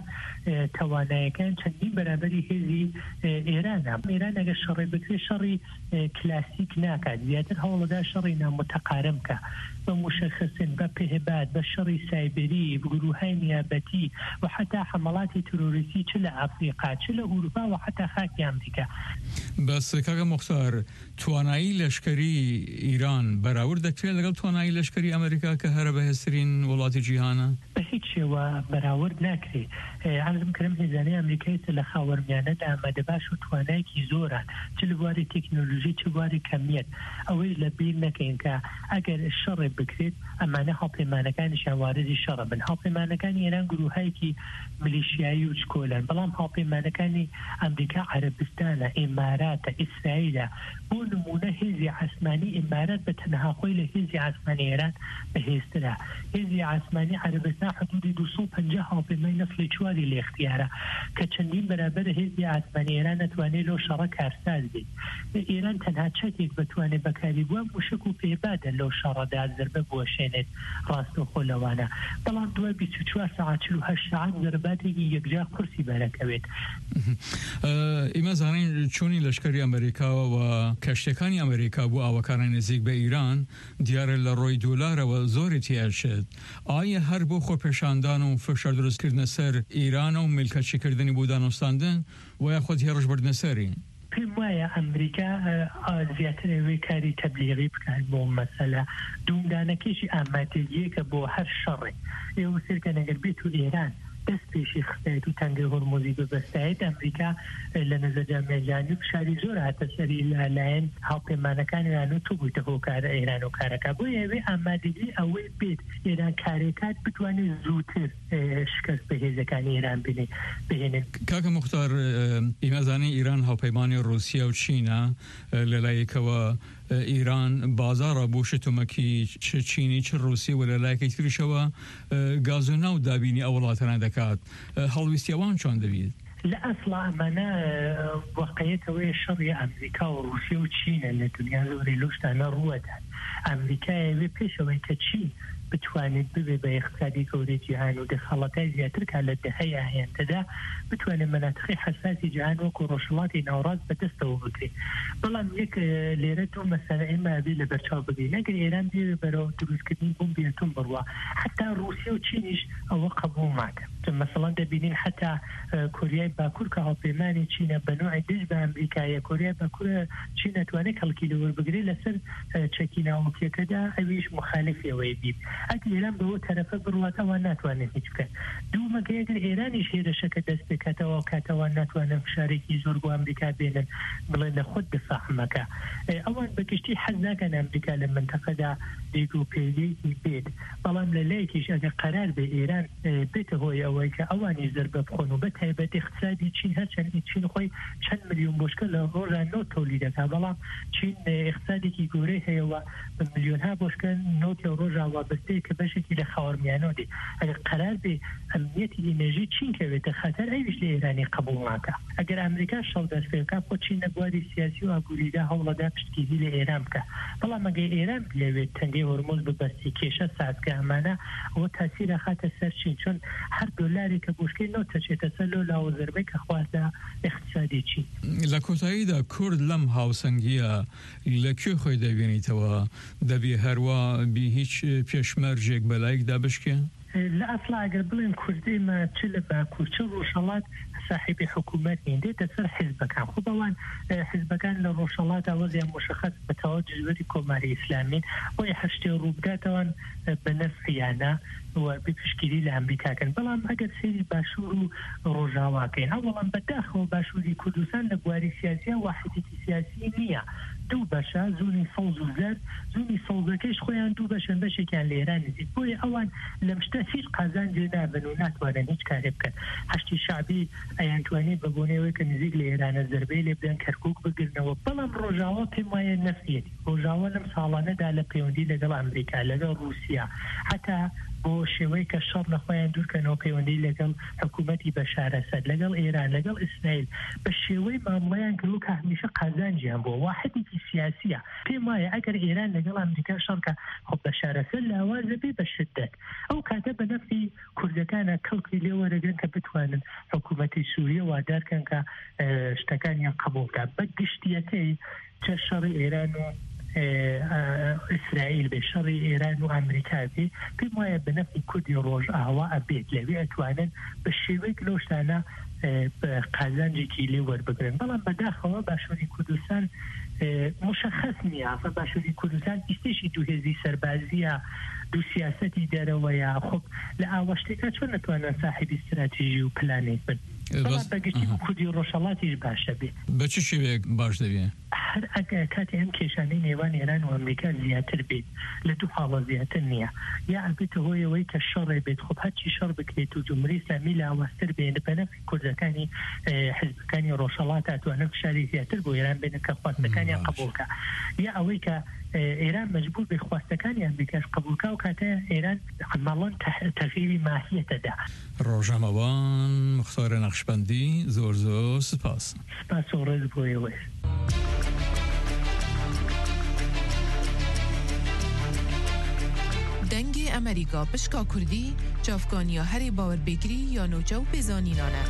توانایەکان چەندین بەرابەری هێزی ئێرانە ئێران ئەگەر شەڕی بکرێت شەڕی کلاسیک ناکات زیاتر هەوڵەدا شەڕی نامتەقارن بکە بە مشخصن بە پێهبات بە شەڕی سایبەری گروههای نیابەتی و حتا حمڵاتی تروریستی چ لە ئەفریقا چ لە ئوروپا و حتا خاکی ئەمریکا بەس کاکە مختار توانایی لەشکری ئیران بەراورد دەکرێت لەگەڵ توانایی لەشکری ئەمریکا کە هەرە بەهێزترین وڵاتی جیهانە بە هیچ شێوە بەراورد ناکرێت عەرزم کردم هێزانەی ئەمریکای لە خاوەرمیانەدا ئامادە باش و توانایەکی زۆران چ لە بواری تەکنۆلۆژی چ بواری کەمیت ئەوەی لە بیر نەکەین کە ئەگەر شەڕێ بکرێت ئەمانە هاوپەیمانەکانیشیان وارزی شەڕە بن هاوپەیمانەکانی ئێران گروهایەکی ملیشیایی و چکۆلن بەڵام هاوپەیمانەکانی ئەمریکا عەرەبستانە ئێماراتە ئیسرائیلە بۆ نمونە هێزی عەسمانی ئێمارات بە تەنها خۆی لە هێزی عەسمانی ئێران بەهێزترە هێزی عەسمانی عەرەبستان حدودی دووسەد و پەنجا هاوپەیمای نەسڵی چواری لە اختیارە کە چەندین بەرابەر هێزی عەسمانی ئێران نەتوانێت لەو شەڕە کارساز بێت ئێران تەنها چەکێک بتوانێت بەکاری بووە موشک و پێبادە لەو شەڕەدا زربە بوەشێنێت ڕاستەوخۆ لەوانە بەڵام دوای بیست و چوار ساعت چل و هەشت ساعت زرباتێکی یەکجا قورسی بەرەکەوێت ئێمە زانین چۆنی لەشکری ئەمریکاوە و کەشتەکانی ئەمریکا بۆ ئاوەکانی نزیک بە ئیران دیارە لە ڕۆی دۆلارەوە زۆری تێشێت ئایا هەر بۆ خۆپێشاندان و فشار دروستکردنە سەر ئیران و میلکەچیکردنی بۆ دانوستاندن و یا خۆت هێڕش بردنە سەری پێم وایە ئەمریکا زیاتر ئەوەی کاری تەبلیغی بکات بۆ مەسەلە دوومدانەکەیشی ئامادەییەکە بۆ هەر شەڕێک ئێوە سێرکە نەگەر بێت و ئێران دەست پێشی خستایەت و تەنگەی هۆرمۆزی ببەستایەت ئەمریکا لە نەزەرجا مێژانی فشاری زۆر هاتە سەری لایەن هاوپەیمانەکانی ئێران و تو بوویتە هۆکارە ئێران و کارەکە بۆ ئەوێ ئامادەیی ئەوەی بێت ئێران کارێکات بتوانێت زووتر شکست بە هێزەکانی ئێران بێنێ بهێنن کاکە مختار ئێمەزانی ئیران هاوپەیمانی رووسیا و چینە لەلایەکەوە ئیران بازارە بۆ شتومەکی چ چینی چ رووسی و لەلایەکی تریشەوە گاز و ناو دابینی ئەو وڵاتانە دەکات هەڵویستیەوان چۆن دەبێت لە ئەسڵا ئەمانە واقعیەتەوەی شەڕی ئەمریکا و رووسیا و چینە لە دنیا زۆری لەو شتانە ڕووەدا ئەمریکایەوێ پێشەوەی کە چین بتوانێت ببێ بە اقتصادی گەورەی جیهان و دەخەڵەتای زیاتر کە لە دەهەی ئاهێنتەدا بتوانێت مەناطقی حەساسی جیهان وەکو ڕۆژهەڵاتی ناوەڕاست بەدەستەوە بکرێت بەڵام یەک لێرە دوو مەسەلە ئێمە بێ لە بەرچاو بگرین نەگەر ئێران بێ بەرەو دروستکردنی بۆمبی ئەتۆم بڕوە حتا رووسیا و چینیش ئەوە قبوڵ ناکەن مەسەڵەن دەبینین حتا کۆریای باکوور کە هاوپەیمانی چینە بە نوعی دژ بە ئەمریکایە کۆریای باکوورە چین نەتوانێت کەڵکی لەوەربگرێت لەسەر چەکی ناوەکیەکەدا ئەویش مخالفی ئەوەی بیت ئەگەر ئێران بەوە تەرەفە بڕواتەوە ناتوانێت هیچ بکەن دوومەکە ئەگەر ئێرانیش هێرشەکە دەست بکاتەوە کاتەوە ناتوانن فشارێکی زۆر بۆ ئەمریکا بێنن بڵێن لە خۆت دفاعمەکە ئەوان بەگشتی حەز ناکەن ئەمریکا لە منتەقەدا دیگ و پێگەیەکی بێت بەڵام لە لایەکیش ئەگەر قەرار بێ ئێران بێتە هۆی ئەوەی کە ئەوانی زەربە بخۆن و بەتایبەت اقتصادی چین هەرچەند چین خۆی چەند ملیۆن بۆشکە لە ڕۆژان نۆ تۆلید دەکات بەڵام چین اقتصادێکی گەورەی هەیەوە بە ملیۆنها بۆشکە نۆتی ڕۆژا وابەستە نفتەیە کە بەشێکی لە خاوەرمیانەوە دێ ئەگەر قەرار بێ ئەمنیەتی ئینێژی چین کەوێتە خەتەر ئەویش لە ئێرانی قبول ناکە ئەگەر ئەمریکا شەڵ دەستپێکا بۆ چین نەبواری سیاسی و ئابووریدا هەوڵەدا پشتگیری لە ئێران بکە بەڵام ئەگەر ئێران لەوێت تەنگەی هۆرمۆز ببەستی کێشە سازگە ئەمانە ئەوە تاسیرە خاتە سەر چین چۆن هەر دۆلاری کە بۆشکەی نەوە تەچێتە سەر لۆ لاوەزەربەی کە خوازە اقتصادی چین لە کۆتاییدا کورد لەم هاوسەنگیە لەکوێ خۆی دەبێنیتەوە دەبێ هەروە بی هیچ پێشمەرجێک بەلایکدا بشکێ لا ئەسڵا ئەگەر بڵێن کوردیمە چ لە باکوور چ ڕۆژهەڵات صاحبی حکوومەت نین دێتە سەر حیزبەکان خۆ بەوان حیزبەکان لە ڕۆژهەڵات ئەوەزیان مشخص بەتەواو جژبەتی کۆماری ئیسلامین بۆی هەشتێ ڕووبداتەوان بە نەفعیانە و بپشگیری لە ئەمریکاکەن بەڵام ئەگەر سێری باشوور و ڕۆژاواکەین هەوڵام بەداخەوە باشووری کوردستان لە بواری سیاسیە واحدێتی سیاسی نییە دوو بەشە زوونی سەوز و زەر زوونی سەوزەکەش خۆیان دوو بەشن بەشێکیان لە ئێران نزیک بۆیە ئەوان لەم شتە هیچ قازان جێ نابن و ناتوانن هیچ کارێ بکەن هەشتی شعبی ئەیانتوانێت بە بۆنەوەی کە نزیک لە ئێرانە زەربەی لێ بدەن کەرکووک بگرنەوە بەڵام ڕۆژاوا پێم وایە نەفیەتی ڕۆژاوا لەم ساڵانەدا لە پەیوەندی لەگەڵ ئەمریکا لەگەڵ رووسیا حتا بۆ شێوەی کە شەڕ لەخۆیان دوورکەنەوە پەیوەندی لەگەڵ حکوومەتی بەشار ئەسەد لەگەڵ ئێران لەگەڵ ئیسرائیل بە شێوەی مامڵەیان کردو کە هەمیشە قازانجیان بۆ واحدێکی سیاسیە پێم وایە ئەگەر ئێران لەگەڵ ئەمریکا شەڕکە خۆ بەشار ئەسەد لە ئاوازە بێ بە شدەت ئەو کاتە بە نەفی کوردەکانە کەڵکی لێ وەرەگرن کە بتوانن حکوومەتی سووریە وادارکەن کە شتەکانیان قبولکە بە گشتیەکەی چە شەڕی ئێران و ئیسرائیل بێ شەڕی ئێران و ئەمریکا بێ پێم وایە بە نەفی کوردی ڕۆژ ئاوا ئەبێت لەوێ ئەتوانن بە شێوەیەک لەو شتانە قازانجێکی لێ وەربگرن بەڵام بەداخەوە باشووری کوردستان مشخص نییە باشووری کوردستان ئیستێشی دووهێزی سەربازیە دوو سیاسەتی دەرەوەیە خۆب لە ئاوا شتێکا چۆن نەتوانن صاحبی استراتیژی و پلانێک بن بەڵام بەگشتی کوردی ڕۆژهەڵاتیش باشە بێ بە چ شێوەیەک باش دەبێ هەر ئەگە کاتی ئەم کێشانەی نێوان ئێران و ئەمریکا زیاتر بێت لە دوو حاڵە زیاتر نییە یا ئەبێتە هۆیەوەی کە شەڕێ بێت خۆب هەرچی شەڕ بکرێت و جمهوری ئیسلامی لە ئاواستر بێن بە نەفی کوردەکانی حیزبەکانی ڕۆژهەڵات ئەتوانن فشاری زیاتر بۆ ئێران بێنن کە خواستەکانیان قبولکە یا ئەوەی کە ئێران مەجبور بێ خواستەکانی ئەمریکاش قبولکە و کاتە ئێران مەڵەن تەغییری ماهیەتەدا ڕۆژەمەوان مختارە نەخشبەندی زۆر زۆر سپاس سپاس و ڕێز بۆیەوەی دەنگی ئەمریکا پشکا کوردی چافکانیا هەری باوەربێگری یا نوچە و پێزانینانە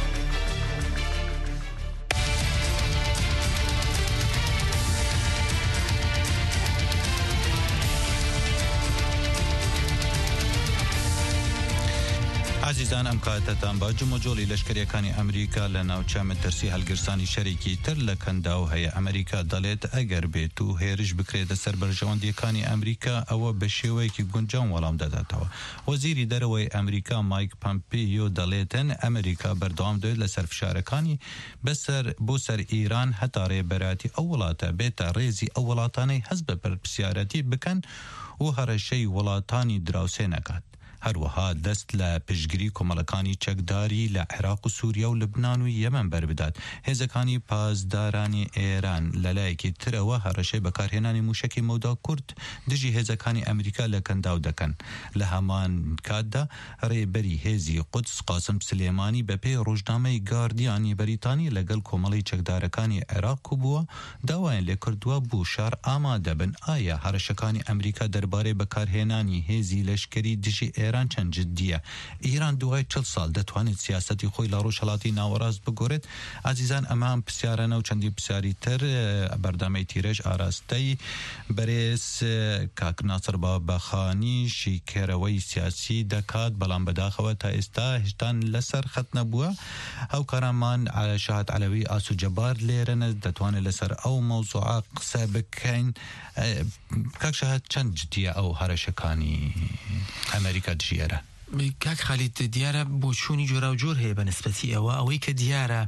عزیزان ئەم کاتەتان با جمەجۆڵی لەشکریەکانی ئەمریکا لە ناوچە مەترسی هەلگرسانی شەریکی تر لە کەندا و هەیە ئەمریکا دەڵێت ئەگەر بێت و هێرش بکرێتە سەر بەرژەوەندیەکانی ئەمریکا ئەوە بە شێوەیەکی گونجاو وەڵام دەداتەوە وەزیری دەرەوەی ئەمریکا مایک پۆمپیۆ دەڵێتن ئەمریکا بەردەوام دەوێت لە سەرفشارەکانی بەسەر بۆ سەر ئیران هەتا ڕێبەراتی ئەو وڵاتە بێتە ڕێزی ئەو وڵاتانەی هەست بە پرسیارەتی بکەن و هەرەشەی وڵاتانی دراوسێ نەکات هەروەها دەست لە پشگیری کۆمەڵەکانی چەکداری لە عێراق و سووریا و لبنان و یەمەن بەربدات هێزەکانی پاسدارانی ئێران لەلایەکی ترەوە هەڕەشەی بەکارهێنانی موشکی مەودا کورد دژی هێزەکانی ئەمریکا لە کەنداو دەکەن لە هەمان کاتدا ڕێبەری هێزی قودس قاسم سلێمانی بەپێی ڕۆژنامەی گاردیانی بەریتانی لەگەڵ کۆمەڵی چەکدارەکانی عێراق بووە داوایان لێ کردووە بوو شار ئامادە بن ئایا هەڕەشەکانی ئەمریکا دەربارەی بەکارهێنانی هێزی لەشکری دژی ئێران چەند جددیە ئیران دوای چل ساڵ دەتوانێت سیاسەتی خۆی لە ڕۆژهەڵاتی ناوەڕاست بگۆڕێت عزیزان ئەمان پرسیارانە و چەندی پرسیاری تر بەردەمەی تیرێژ ئاراستەی بەرێز کاک ناسر بابەخانی شیکێرەوەی سیاسی دەکات بەڵام بەداخەوە تا ئێستا هێشتان لەسەر خەت نەبووە ئەو کارەمان شاهد عەلەوی ئاسو جەبار لێرەنە دەتوانێت لەسەر ئەو مەوزوعە قسە بکەین کاک شاهد چەند جددیە ئەو هەرەشەکانی ئەمریکا دژی ئێران کاک خالید دیارە بۆچوونی جۆرا و جۆر هەیە بە نسبەتی ئەوە ئەوەی کە دیارە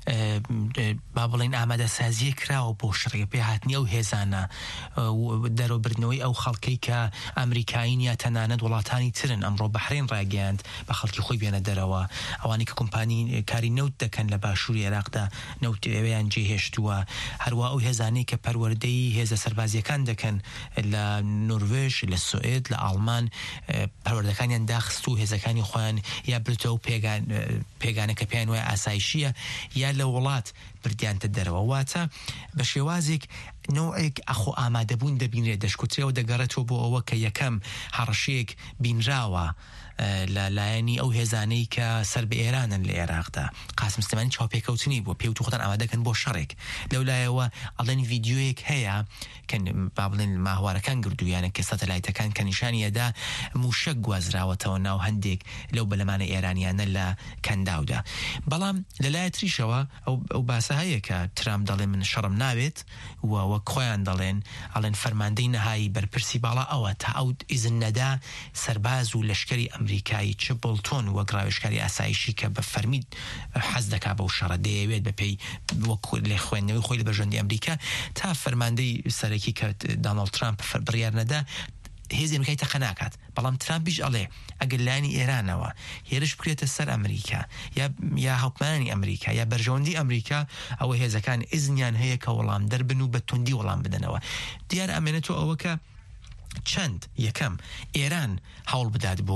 با بڵێن ئامادە سازیە کراوە بۆ شڕێ پێ هاتنی ئەو هێزانە دەرەوەبردنەوەی ئەو خەڵکەی کە ئەمریکاین یا تەنانەت وڵاتانی ترن ئەمڕۆ بەحرین ڕاگەیاند بە خەڵکی خۆی بێنە دەرەوە ئەوانی کە کۆمپانی کاری نەوت دەکەن لە باشووری عێراقدا نەوت ئەوەیان جێهێشتووە هەروە ئەو هێزانەی کە پەروەردەی هێزە سەربازیەکان دەکەن لە نۆروێژ لە سوئێد لە ئاڵمان پەروەردەکانیان داخست و هێزەکانی خۆیان یا برتەوە پێگانە کە پێیان وایە ئاسایشیە یا لە وڵات بردیانتە دەرەوە واتە بە شێوازێک نوعێک ئەخۆ ئامادەبوون دەبینرێت دەشکوترێەوە دەگەڕێتەوە بۆ ئەوە کە یەکەم هەڕەشەیەک بینراوە لە لایەنی ئەو هێزانەی کە سەر بە ئێرانن لە عێراقدا قاسم سلێمانی چاوپێکەوتنی بۆ پێوت و خۆتان ئامادەکەن بۆ شەڕێک لەو لایەوە ئەڵێن ڤیدیۆیەک هەیە کە با بڵێن ماهوارەکان گردویانە کە سەتەلایتەکان کە نیشانیەدا موشک گوازراوەتەوە ناو هەندێک لەو بەلەمانە ئێرانیانە لە کەنداودا بەڵام لەلایە تریشەوە ئەو باسە هەیە کە ترامپ دەڵێن من شەڕم ناوێت و وەک خۆیان دەڵێن ئەڵێن فەرماندەی نەهایی بەرپرسی باڵا ئەوە تا ئەو ئیزن نەدا سەرباز و لەشکری ئەمریکایی چ بڵتۆن وەک ڕاوێژکاری ئاسایشی کە بە فەرمی حەز دەکا بەو شەڕە دەیەوێت بەپێی وەک لێ خوێندنەوەی خۆی لە بەژەندی ئەمریکا تا فەرماندەی سەرەکی کە دۆناڵد ترامپ بڕیار نەدا هێزی ئەمریکای تەقە ناکات بەڵام ترامپیش ئەڵێ ئەگەر لایەنی ئێرانەوە هێرش بکرێتە سەر ئەمریکا یا هەوڵمانی ئەمریکا یا بەرژەوەندی ئەمریکا ئەوە هێزەکان ئیزنیان هەیە کە وەڵام دەربن و بە توندی وەڵام بدەنەوە دیار ئەمێنێتەوە ئەوە کە چەند یەکەم ئێران هەوڵ بدات بۆ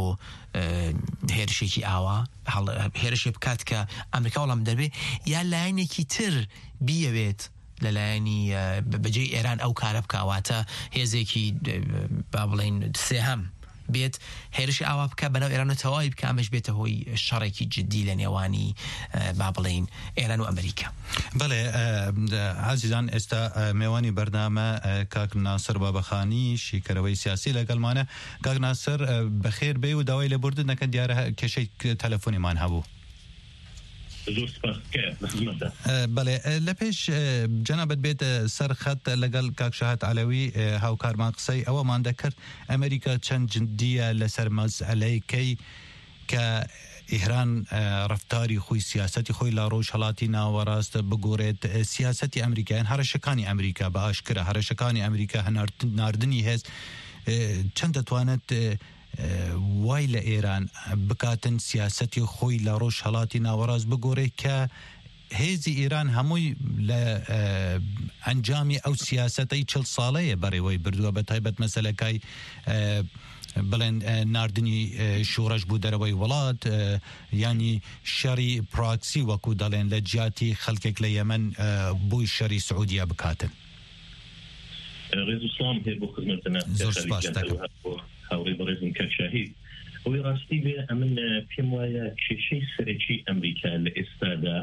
هێرشێکی ئاوا هێرشێ بکات کە ئەمریکا وەڵام دەبێ یا لایەنێکی تر بیەوێت لەلایەنی بەجێ ئێران ئەو کارە بکاواتە هێزێکی با بڵێن سێهەم بێت هێرشی ئاوا بکە بەناو ئێران و تەواوی بکە ئەمەش بێتە هۆی شەڕێکی جدی لە نێوانی با بڵێن ئێران و ئەمریکا. بەڵێ عەزیزان ئێستا میوانی بەردامە کاک ناسر بابەخانی شیکەرەوەی سیاسی لەگەڵمانە. کاک ناسر بەخێر بێ و داوای لێبوردن نەکەن دیارە کێشەی تەلەفۆنیمان هەبوو. بەڵێ لە پێش جەنابەت بێت سەر خەت لەگەڵ کاک شاهەت عەلەوی هاوکارمان قسەی ئەوەمان دەکرد ئەمریکا چەند جدیە لەسەر مەسئەلەیەکەی کە ئیران ڕفتاری خۆی سیاسەتی خۆی لە ڕۆژهەڵاتی ناوەڕاست بگۆڕێت سیاسەتی ئەمریکایان هەرەشەکانی ئەمریکا بە ئاشکرا هەرەشەکانی ئەمریکا هەناردنی هێز چەند دەتوانێت وای لە ئێران بکاتن سیاسەتی خۆی لە ڕۆژهەڵاتی ناوەڕاست بگۆڕێت کە هێزی ئێران هەمووی لە ئەنجامی ئەو سیاسەتەی چل ساڵەیە بەڕێوەی بردووە بە تایبەت مەسەلەکەی بڵێن ناردنی شوڕەش بوو دەرەوەی وڵات ینی شەڕی پراکسی وەکو دەڵێن لە جیاتی خەڵکێک لە یەمەن بووی شەڕی سعودیا بکاتن. ڕێزوسڵام هەیە بۆ خزمەتتە زۆر سپاس دەکەم. هاوڕێ بەڕێزم کاک شاهید ئەوەی ڕاستی بێ ئەمن پێم وایە کێشەی سەرەکی ئەمریکا لە ئێستادا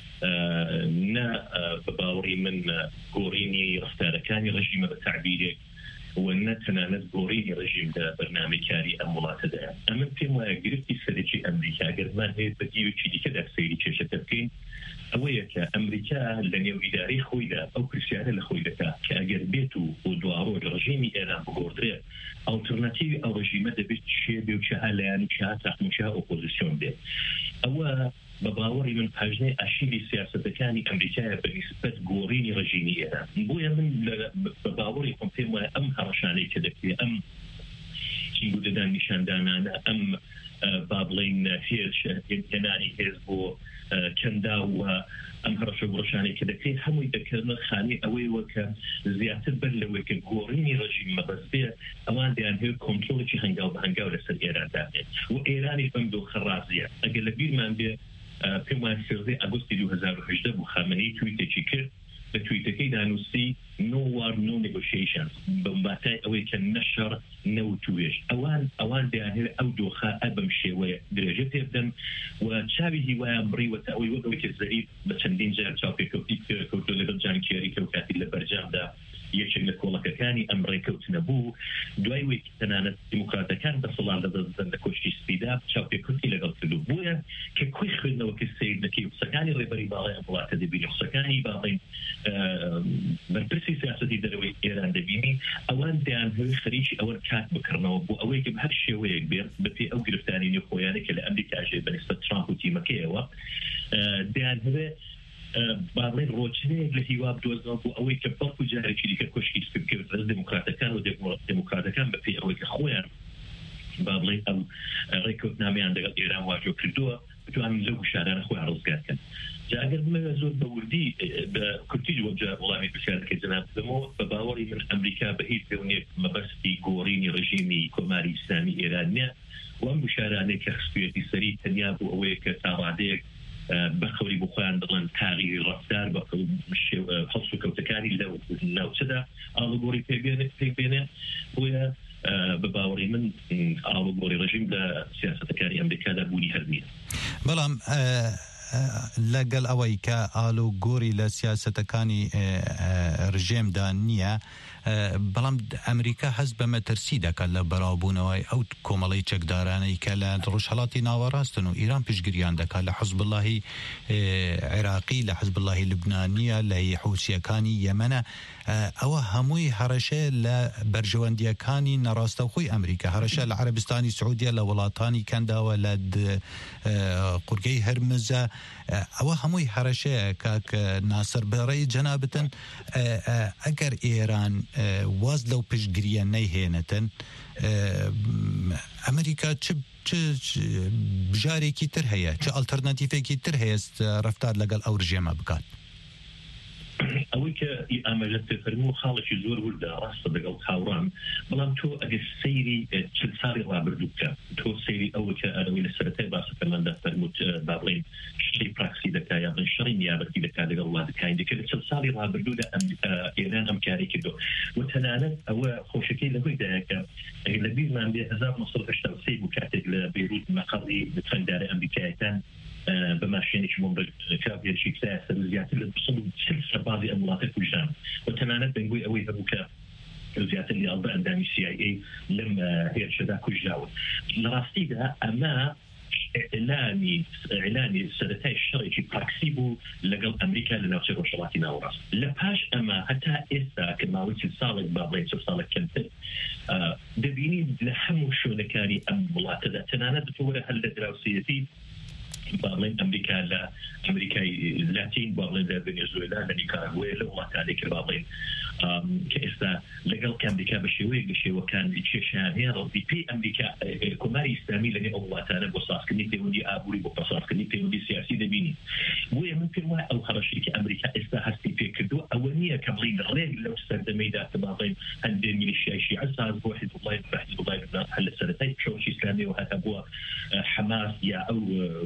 نا بە باوەڕی من گۆڕینی ڕفتارەکانی ڕژیمە بە تعبیرێک و نە تەنانەت گۆڕینی ڕژیمدا بەرنامەکاری ئەم وڵاتەدایە ئەمن پێم وایە گرفتی سەرەکی ئەمریکا ئەگەرمان هەیە بە دیوێکی دیکەدا سەیری کێشەکە بکەین ئەوەیە کە ئەمریکا لە نێو ئیدارەی خۆیدا ئەو پرسیارە لە خۆی دەکات کە ئەگەر بێت و بۆ دواڕۆژ ڕژیمی ئێران بگۆڕدرێت ئالتەرناتیڤی ئەو ڕژیمە دەبێت چێ بێ و چەها لایەن و چەها تاقم و چەها ئۆپۆزیسیۆن بێت ئەوە بە باوەڕی من پاژنەی ئاشیلی سیاسەتەکانی ئەمریکایە بە نیسبەت گۆڕینی ڕژیمی ئێران بۆیە من بە باوەڕی خۆم پێم وایە ئەم هەڕەشانەی کە دەکرێت ئەم چینگودەدان نیشاندانانە ئەم با بڵێن هێنانی هێز بۆ چەندا و ئەم هەڕەشە گۆڕشانەی کە دەکرێت هەمووی دەکردنە خانەی ئەوەی وەکە زیاتر بەر لەوەی کە گۆڕینی ڕژیم مەبەست بێ ئەوان دەیان هەیە کۆنترۆڵێکی هەنگاو بە هەنگاو لەسەر ئێراندا بێت و ئێرانی بەم دۆخە ڕازیە ئەگەر لە بیرمان بێ پێم وایە سێزدەی ئاگۆستی دوو هەزار و هەژدە بوو خامنەی تویتێکی کرد لە تویتەکەی دانووسی no war no negotiations بەمباتای ئەوەی کە نەشەڕ نەوتوێژ ئەوان ئەوان دەیانهێت ئەو دۆخە ئەبەم شێوەیە درێژە پێبدەن و چاوی هیوایان بڕیوەتە ئەوەی وەکەوەی کە زەریف بە چەندین جار چاوپێکەوتی کەوتۆ لەگەڵ جان کێری کە و کاتی لە بەرجامدا یەکێک لە کۆڵەکەکانی ئەم ڕێکەوتنە بوو دوای وەی تەنانەت دیموکراتەکان بەسەڵات دەدەن لە کۆشتی سپیدا چاوپێکەوتی لەگەڵ کردو بووە کە کوی خوێندنەوە کە سیر دەکەی قسەکانی ڕێبەری باڵای ئەم وڵاتە دەبینی قسەکانی باڵین بەرپرسی سیاسەتی دەرەوەی ئێران دەبینی ئەوان دەیان هەوی خەریکی ئەوەن کات بکردنەوە بۆ ئەوەی کە هەر شێوەیەک بێت بەپێ ئەو گرفتانینی خۆیانە کە لە ئەمریکاژێ بەنسبەت ترامپ و تیمەکەیەوە دەیان هەوێ باڵێن ڕۆچنەیەک لە هیوا بدۆزنەوە بۆ ئەوەی کە بەڵکو جارێکی دیکە کۆشکی سپکەوت لە دموکراتەکان و دموکراتەکان بەپێ ئەوەی کە خۆیان با بڵێن ئەم ڕێکەوتنامیان لەگەڵ ئێران واژۆ کردووە بتوانن لەو شارانە خۆیان ڕزگارکەن. جا ئەگەر بمەوێ زۆر بە وردی بە کورتی جوابجا وەڵامی پرسیارەکەی جەناب بدەمەوە بە باوەڕی من ئەمریکا بە هیچ پێونێک مەبەستی گۆڕینی ڕژیمی کۆماری ئیسلامی ئێران نییە و ئەم بشارانەی کە خستوێتی سەری تەنیا بۆ ئەوەیە کە تا ڕادەیەک بەخەوری بۆ خۆیان دەڵێن تاغیری ڕەفتار بە هەڵس و کەوتەکانی لەو ناوچەدا ئاڵوگۆڕی پێبێنێ بۆیە بە باوەڕی من ئاڵوگۆڕی ڕژیم لە سیاسەتەکانی ئەمریکادا بوونی هەر نییە. بەڵام لەگەڵ ئەوەی کە ئاڵوگۆڕی لە سیاسەتەکانی ڕژێمدا نییە بەڵام ئەمریکا هەست بە مەترسی دەکات لە بەراوبوونەوەی ئەو کۆمەڵی چەکدارانەی کە لە ڕۆژهەڵاتی ناوەڕاستن و ئیران پشگیریان دەکات لە حزب اللهی عێراقی لە حزب اللهی لوبنانیە لە حوسیەکانی یەمەنە ئەوە هەمووی هەڕەشە لە بەرژەوەندیەکانی نەڕاستەوخۆی ئەمریکا هەڕەشە لە عەرەبستانی سعودیە لە وڵاتانی کەنداوە لە قورگەی هەرمزە ئەوە هەمووی هەڕەشەیە کاک ناسر بەڕێی جەنابەتن ئەگەر ئێران واز لەو پشتگیریە نەیهێنێتن ئەمریکا چ بژارێکی تر هەیە چه ئەڵتەرناتیڤێکی تر هەیە ڕەفتار لەگەڵ ئەو ڕژێمە بکات؟ ئەوەی کە ئاماژەت پێفەرموو خاڵێکی زۆر وردا ڕاستە لەگەڵ هاوڕان بەڵام تۆ ئەگەر سەیری چل ساڵی ڕابردوو بکە تۆ سەیری ئەوە کە ئەرەوەی لە سەرەتای باسەکەماندا فەرمووت با بڵێن شتەی پراکسی دەکا یا بڵێن شەڕی نیابەتی دەکا لەگەڵ وڵاتەکانی دیکە لە چل ساڵی ڕابردوو لە ئێران ئەم کاری کردو و تەنانەت ئەوە خۆشەکەی لەبەردایە کە ئەگەر لە بیرمان بێ هەزار و نۆ هەشتا و سێ بوو کاتێک لە بەیروت مەقەڕی چەنددارە ئەمریکایەکان بە ماشێنێکی مۆمبەرێکی کلای سەر زیاتر لە چل سەربازی ئەم وڵاتە کوژان و تەنانەت بەنگوی ئەوەی هەبوو کە زیاتر لە ئەڵبە ئەندامی سی ئای ئێ لەم هێرشەدا کوژراون لە ڕاستیدا ئەمە ئێلانی ئێلانی سەرەتای شەڕێکی پراکسی بوو لەگەڵ ئەمریکا لە ناوچەی ڕۆژهەڵاتی ناوەڕاست لە پاش ئەمە هەتا ئێستا کە ماوەی چل ساڵێک با بڵێن چل ساڵێک کەمتر دەبینی لە هەموو شوێنەکانی ئەم وڵاتەدا تەنانەت بتوەرە هەر لە دراوسێتی باڵێن ئەمریکا لە ئەمریکای لاتین باڵێن لە ڤێنێزوێلا لە نیکاراگوێ لە وڵاتانێک کە باڵێن کە ئێستا لەگەڵ ئەمریکا بە شێوەیەک لە شێوەکان کێشیان هەیە ڕەڵی پێی ئەمریکا کۆماری ئیسلامی لەنێ ئەو وڵاتانە بۆ سازکردنی پەیوەندی ئابووری بۆ پەسازکردنی پەیوەندی سیاسی دەبینی بۆیە من پێم وایە ئەو هەڕەشێکی ئەمریکا ئێستا هەستی پێکردو ئەوە نییە کە بڵین ڕێک لەو سەردەمەیدا کە باڵێن هەندێک میلیشیای شیعە ساز بۆ حزب الله حزب الله لەبنان هەر لە سەرەتای شەڕی ئیسلامی و هەتا بووە حەماس یا ئەو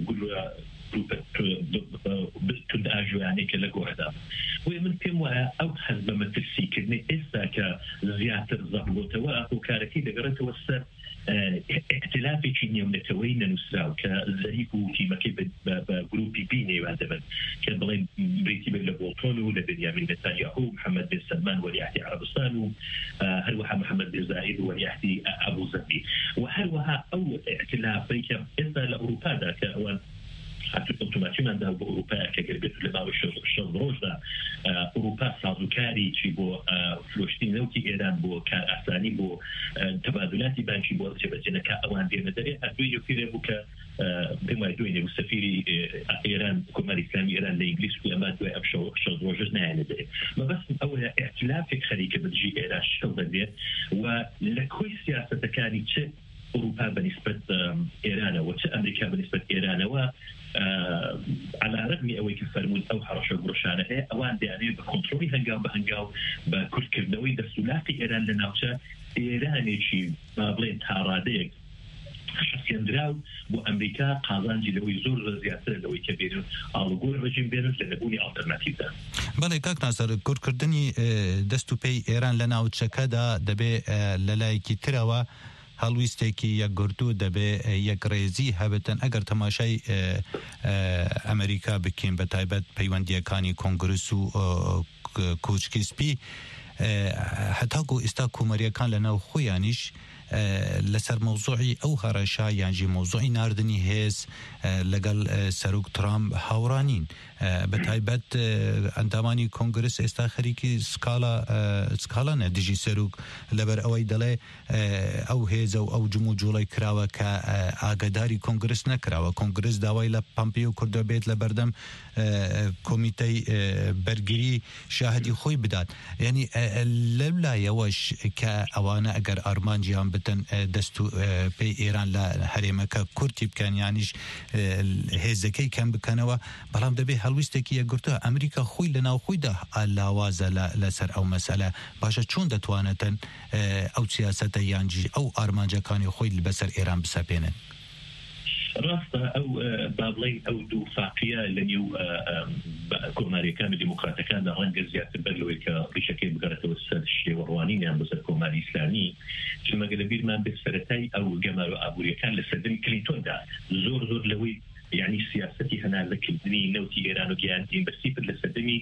تند ئاژۆیانێکە لە گۆڕەدا بۆیە من پێم وایە ئەو حەز بە مەترسیکردنی ئێستا کە زیاتر زەحمۆتەوە ئەو کارەکەی دەگەڕێتەوە سەر اختلافێکی نێونەتەوەی نەنووسراو کە زەریف و تیمەکەی بە گروپی بی نێوان دەبن کە بڵێن بریتی بێت لە بۆڵتۆن و لە بنیامین نەتانیاهو محەممەد بن سەلمان وەلیعهدی عەرەبستان و هەروەها محەممەد بن زاید وەلیعهدی ئەبوو زەبی و هەروەها ئەو اختلافەی کە ئێستا لە ئەوروپادا کە ئەوان ئۆتۆماتیماندا بۆ ئەوروپا کە گەربێت لە ماوەی شەڕ ڕۆژدا ئەوروپا سازوکاری چی بۆ فرۆشتنی نەوتی ئێران بۆ کار ئاسانی بۆ تەبادلاتی بانکی بۆ جێبەجێنەکە ئەوان دێنە دەرێ هەردووی یەکێ بوو کە پێم وایە دوێنێ سەفیری ئێران کۆماری ئیسلامی ئێران لە ئینگلیس و ئەمە دوای ئەم شەڕ ڕۆژە نایەنە دەرێ مەبەستم ئەوەیە ئیختلافێک خەریکە بەدژی ئێران شەڵ دەبێت و لە کۆی سیاسەتەکانی چ ئەوروپا بەنسبەت ئێرانەوە چ ئەمریکا بەنسبەت ئێرانەوە على رغم ئەوەی کە فەرموود ئەو هەڕەشە گڕۆشانە هەیە ئەوان دەیانێت بە کۆنتڕۆلی هەنگاو بە هەنگاو بە کورتکردنەوەی دەسولاتی ئێران لە ناوچە ئێرانێکی با بڵێن تاڕادەیەک شەسیێنراو بۆ ئەمریکا قازانجی لەوەی زۆر زیاتر لەوەی کە بێنن ئاڵوگۆڕ ڕژیم بێنن لە نەبوونی ئالتەرناتیڤدا. بەڵێ کاک ناسەر کورتکردنی دەست و پێی ئێران لە ناوچەکەدا دەبێ لە لایەکی ترەوە هەڵویستێکی یەکگرتوو دەبێ یەک ڕێزی هەبێتن ئەگەر تەماشای ئەمریکا بکەین بە تایبەت پەیوەندیەکانی کۆنگرس و کۆچکی سپی هەتاکو ئێستا کۆمەریەکان لە ناو خۆیانیش لەسەر مۆزوعی ئەو هەڕەشا یانجی مۆزوعی ناردنی هێز لەگەڵ سەرۆک ترامپ هاوڕانین بە تایبەت ئەندامانی کۆنگرس ئێستا خەریکی سکاڵا سکاڵانە دژی سەرۆک لەبەر ئەوەی دەڵێ ئەو هێزە و ئەو جم و جوڵی کراوە کە ئاگداری کۆنگرس نەکراوە کۆنگرس داوای لە پامپیۆ کردو بێت لە بەردەم کۆمیتەی بەرگری شاهدی خۆی بدات یعنی لەو لایەوەش کە ئەوانە ئەگەر ئارمانجیان بتن دەست و پێی ئێران لە هەرێمەکە کورتی بکەن یانیش هێزەکەی کەم بکەنەوە بەڵام دەبێ هەڵویستێکی یەکگرتووە ئەمریکا خۆی لە ناو خۆیدا لاوازە لەسەر ئەو مەسەلە باشە چۆن دەتوانێتن ئەو سیاسەتە یانجی ئەو ئارمانجەکانی خۆی بەسەر ئێران بسەپێنن ڕاستە ئەو بابڵین ئەو دوو فاقیە لە نێو کۆماریەکان و دیموکراتەکاندا ڕەنگە زیاتر بەر لەوەی کە ڕیشەکەی بگەڕێتەوە سەر شێوەڕوانینیان بەسەر کۆماری ئیسلامی چمەگە لە بیرمان بێت سەرەتای ئەو گەمار و ئابوووریەکان لە سەردەمی کلینتۆندا زۆر زۆر لەوەی يعني سياستي هنا لكني نوتي إيران وجيانتين بس يبدل لسدمي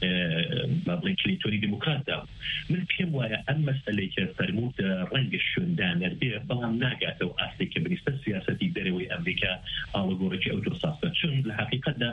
بابلين كليتوني ديمقراطا من بيم ويا أما مسألة كفرموت رنج الشندان البيع بلام ناقات أو أصلي كبنيست سياستي دروي أمريكا على جورج أو تصاصت شن الحقيقة ده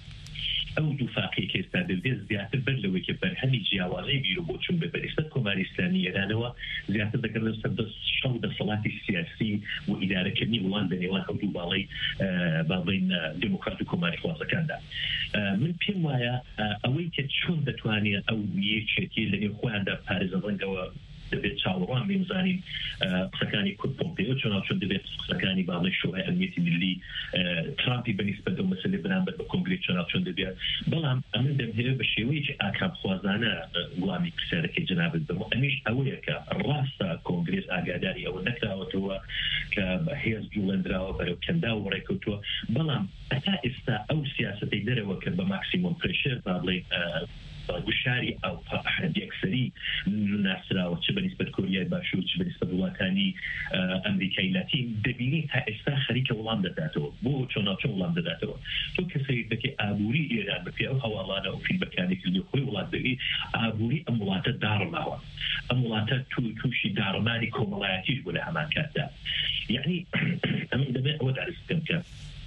أو دفاقي كيستعد زيادة بلوي كبر هني جوازي بيروبوت شن ببريست كمار إسلامية لأنه زيادة ذكر لسه شغل الصلاة السياسي وإدارة كني ولان بني وان أو دوبالي بعضين ديمقراط كمار خواصة كان ده من بيم ويا أوي كتشون دتواني أو يشتي لأن إخوان ده باريس الرنجوا دەبێت چاوەڕوان بێمزانین قسەکانی کورد پۆمپێۆ چۆن چۆن دەبێت قسەکانی باڵی شورای ئەمنیەتی ملی ترامپی بەنسبەت ئەو مەسەلەی بەرامبەر بە کۆنگرێس چۆن چۆن دەبێت بەڵام ئەمن دەمهێرە بە شێوەیەکی ئاکامخوازانە وڵامی پرسیارەکەی جنابەت بم ئەمیش ئەوەیە کە ڕاستە کۆنگرێس ئاگاداری ئەوە نەکراوەتەوە کە هێز جوڵەندراوە بەرەو کەندا و ڕێکەوتووە بەڵام ئەتا ئێستا ئەو سیاسەتەی دەرەوە کە بە ماکسیمۆم پرێشێر باڵێ وشاري أو أحد يكسري ناسرا وتشبني كوريا باشو تشبني ولاكاني أمريكا اللاتين دبيني هايستا خريكة ولام داتو بو شونا شو ولام داتو تو كسري بكي أبوري إيران بفيا وحوالانا وفي مكانك اللي خوي ولاد بقي أبوري أمولات دار ماوا أمولات تو توشي دار مالي كومالاتيش ولا همان كاتا يعني أمن دماء ودع السكن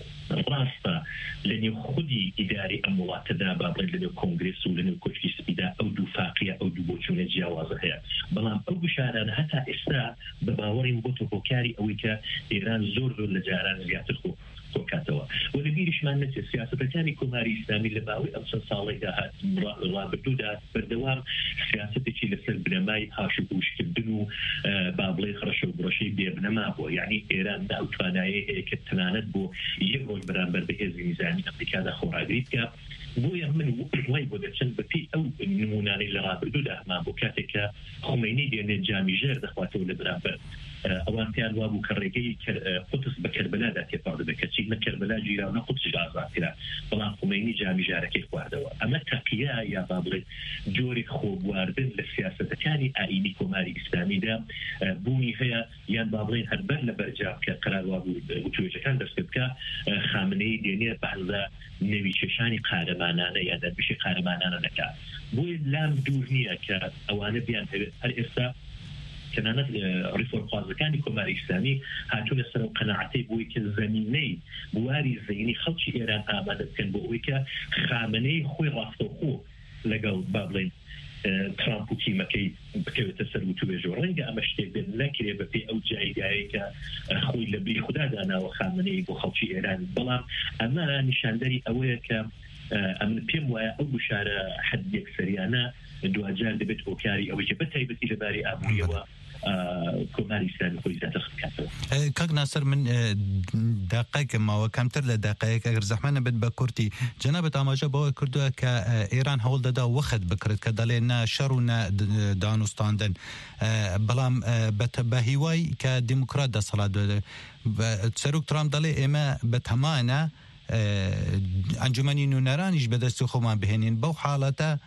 راستا لأن خودي إداري أموات دابا لأن الكونغرس ولأن الكوشكي سبيدا أو دو فاقية أو دو بوشونة جاوازها بلام أو بشاران حتى إستا بباورين بوتو بوكاري أو إيكا إيران زور زور لجاران زيادة خو وكاتوا ولبيرش ما نتي السياسة الثانية كماري إسلامي لباوي أمسن صالح ده الله بدودا بالدوام سياسة تشيل السر بنماي هاشبوش كبدنو بابلي خرشوا برشي بيبنما بو يعني إيران دا أوتواناي كتنانت بو يروج برامبر بهذه ميزانية أمريكا دا خوراغريتكا بويا من واي بودتشن بفي أو نموناني لغا بدودا ما بو كاتكا خميني ديان جامي جير دخواتو لبرامبر أوان كان وابو كريكي قدس بكربلاء ذات يفرد بكتشي ما كربلاء جيران قدس جازاتنا بلان خميني جامي جاركي خواردوا أما تقيا يا بابلي جوري خوب واردن للسياسة كاني آئيني كماري إسلامي دا بوني هي يان بابلين هربر لبرجاب كقرار وابو وتوجه كان درسكتك خامني دينير بعضا نوي ششاني قارمانانا يا در بشي قارمانانا نكا بوي لام دورنيا كأوان بيان هل كانت ريفورم قازكاني كماري إسلامي هاتون السنة قناعتي بويك الزميني بواري زيني خلشي إيران آمادت كان بويك خامني خوي راستوخو لقل بابلين ترامب وكيما كي بكوي تسر وتوجه رنجا أما شتي بين لكن بفي أو جاي جايك خوي لبي خدا دانا وخامني بخلشي إيران بلام أما نشاندري أويك أمن بيم أو بشارة حد يكسريانا دواجان دبت أوكاري أو جبتها يبتي لباري أبويا و كماري إسلامي خوي ذات خكاتو كاك ناصر من دقائق ما وكمتر لدقائق أجر زحمنا بد بكورتي جنابة أماجة بوا كردوا كإيران هول ددا وخد بكرت كدالنا شرونا دانوستاندن بلام بتبهيواي كديمقراط دا صلاة سروك ترامب دالي إما بتهمانا أنجمني نونرانيش بدستو خما بهنين بو حالته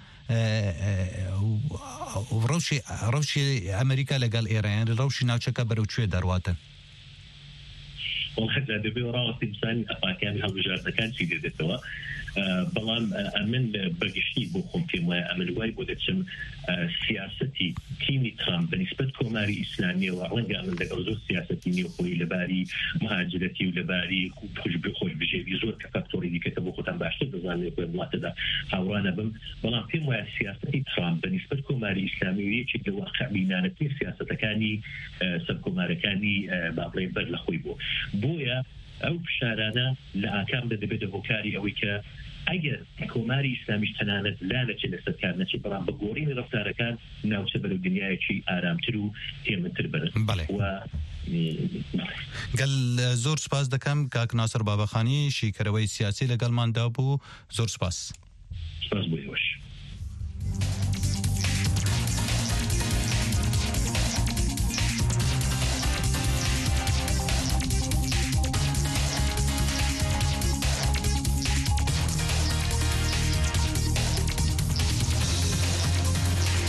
روشي روشي أمريكا لقال إيران روشي ناوشكا بروشي درواتن والله هذا بيورا تمثال أفاكان هالوجار كان في دتوا بەڵام ئەمن بەگشتی بۆ خۆم پێم وایە ئەمن وای بۆ دەچم سیاسەتی تیمی ترامپ بەنسبەت کۆماری ئیسلامیەوە ڕەنگە ئەمن لەگەڵ زۆر سیاسەتی نێوخۆی لەباری مهاجرەتی و لەباری خۆش بژێوی زۆر کە فاکتۆری دیکەکە بۆ خۆتان باشتر دەزانێت بۆ وڵاتەدا هاوڕانە بم بەڵام پێم وایە سیاسەتی ترامپ بەنسبەت کۆماری ئیسلامی و یەکێک لە واقعبینانەترین سیاسەتەکانی سەرکۆمارەکانی باڵێن بەر لە خۆی بوو بۆیە ئەو فشارانە لە ئاکام دەبێتە هۆکاری ئەوەی کە ئەگەر کۆماری ئیسلامیش تەنانەت لا نەچێت لەسەر کار نەچێت بەڵام بە گۆڕینی ڕەفتارەکان ناوچە بەرەو دنیایەکی ئارامتر و هێمنتر بەرن گەل زۆر سپاس دەکەم کاک ناسر بابەخانی شیکەرەوەی سیاسی لەگەڵماندا بوو زۆر سپاس سپاس بۆ ئێوەش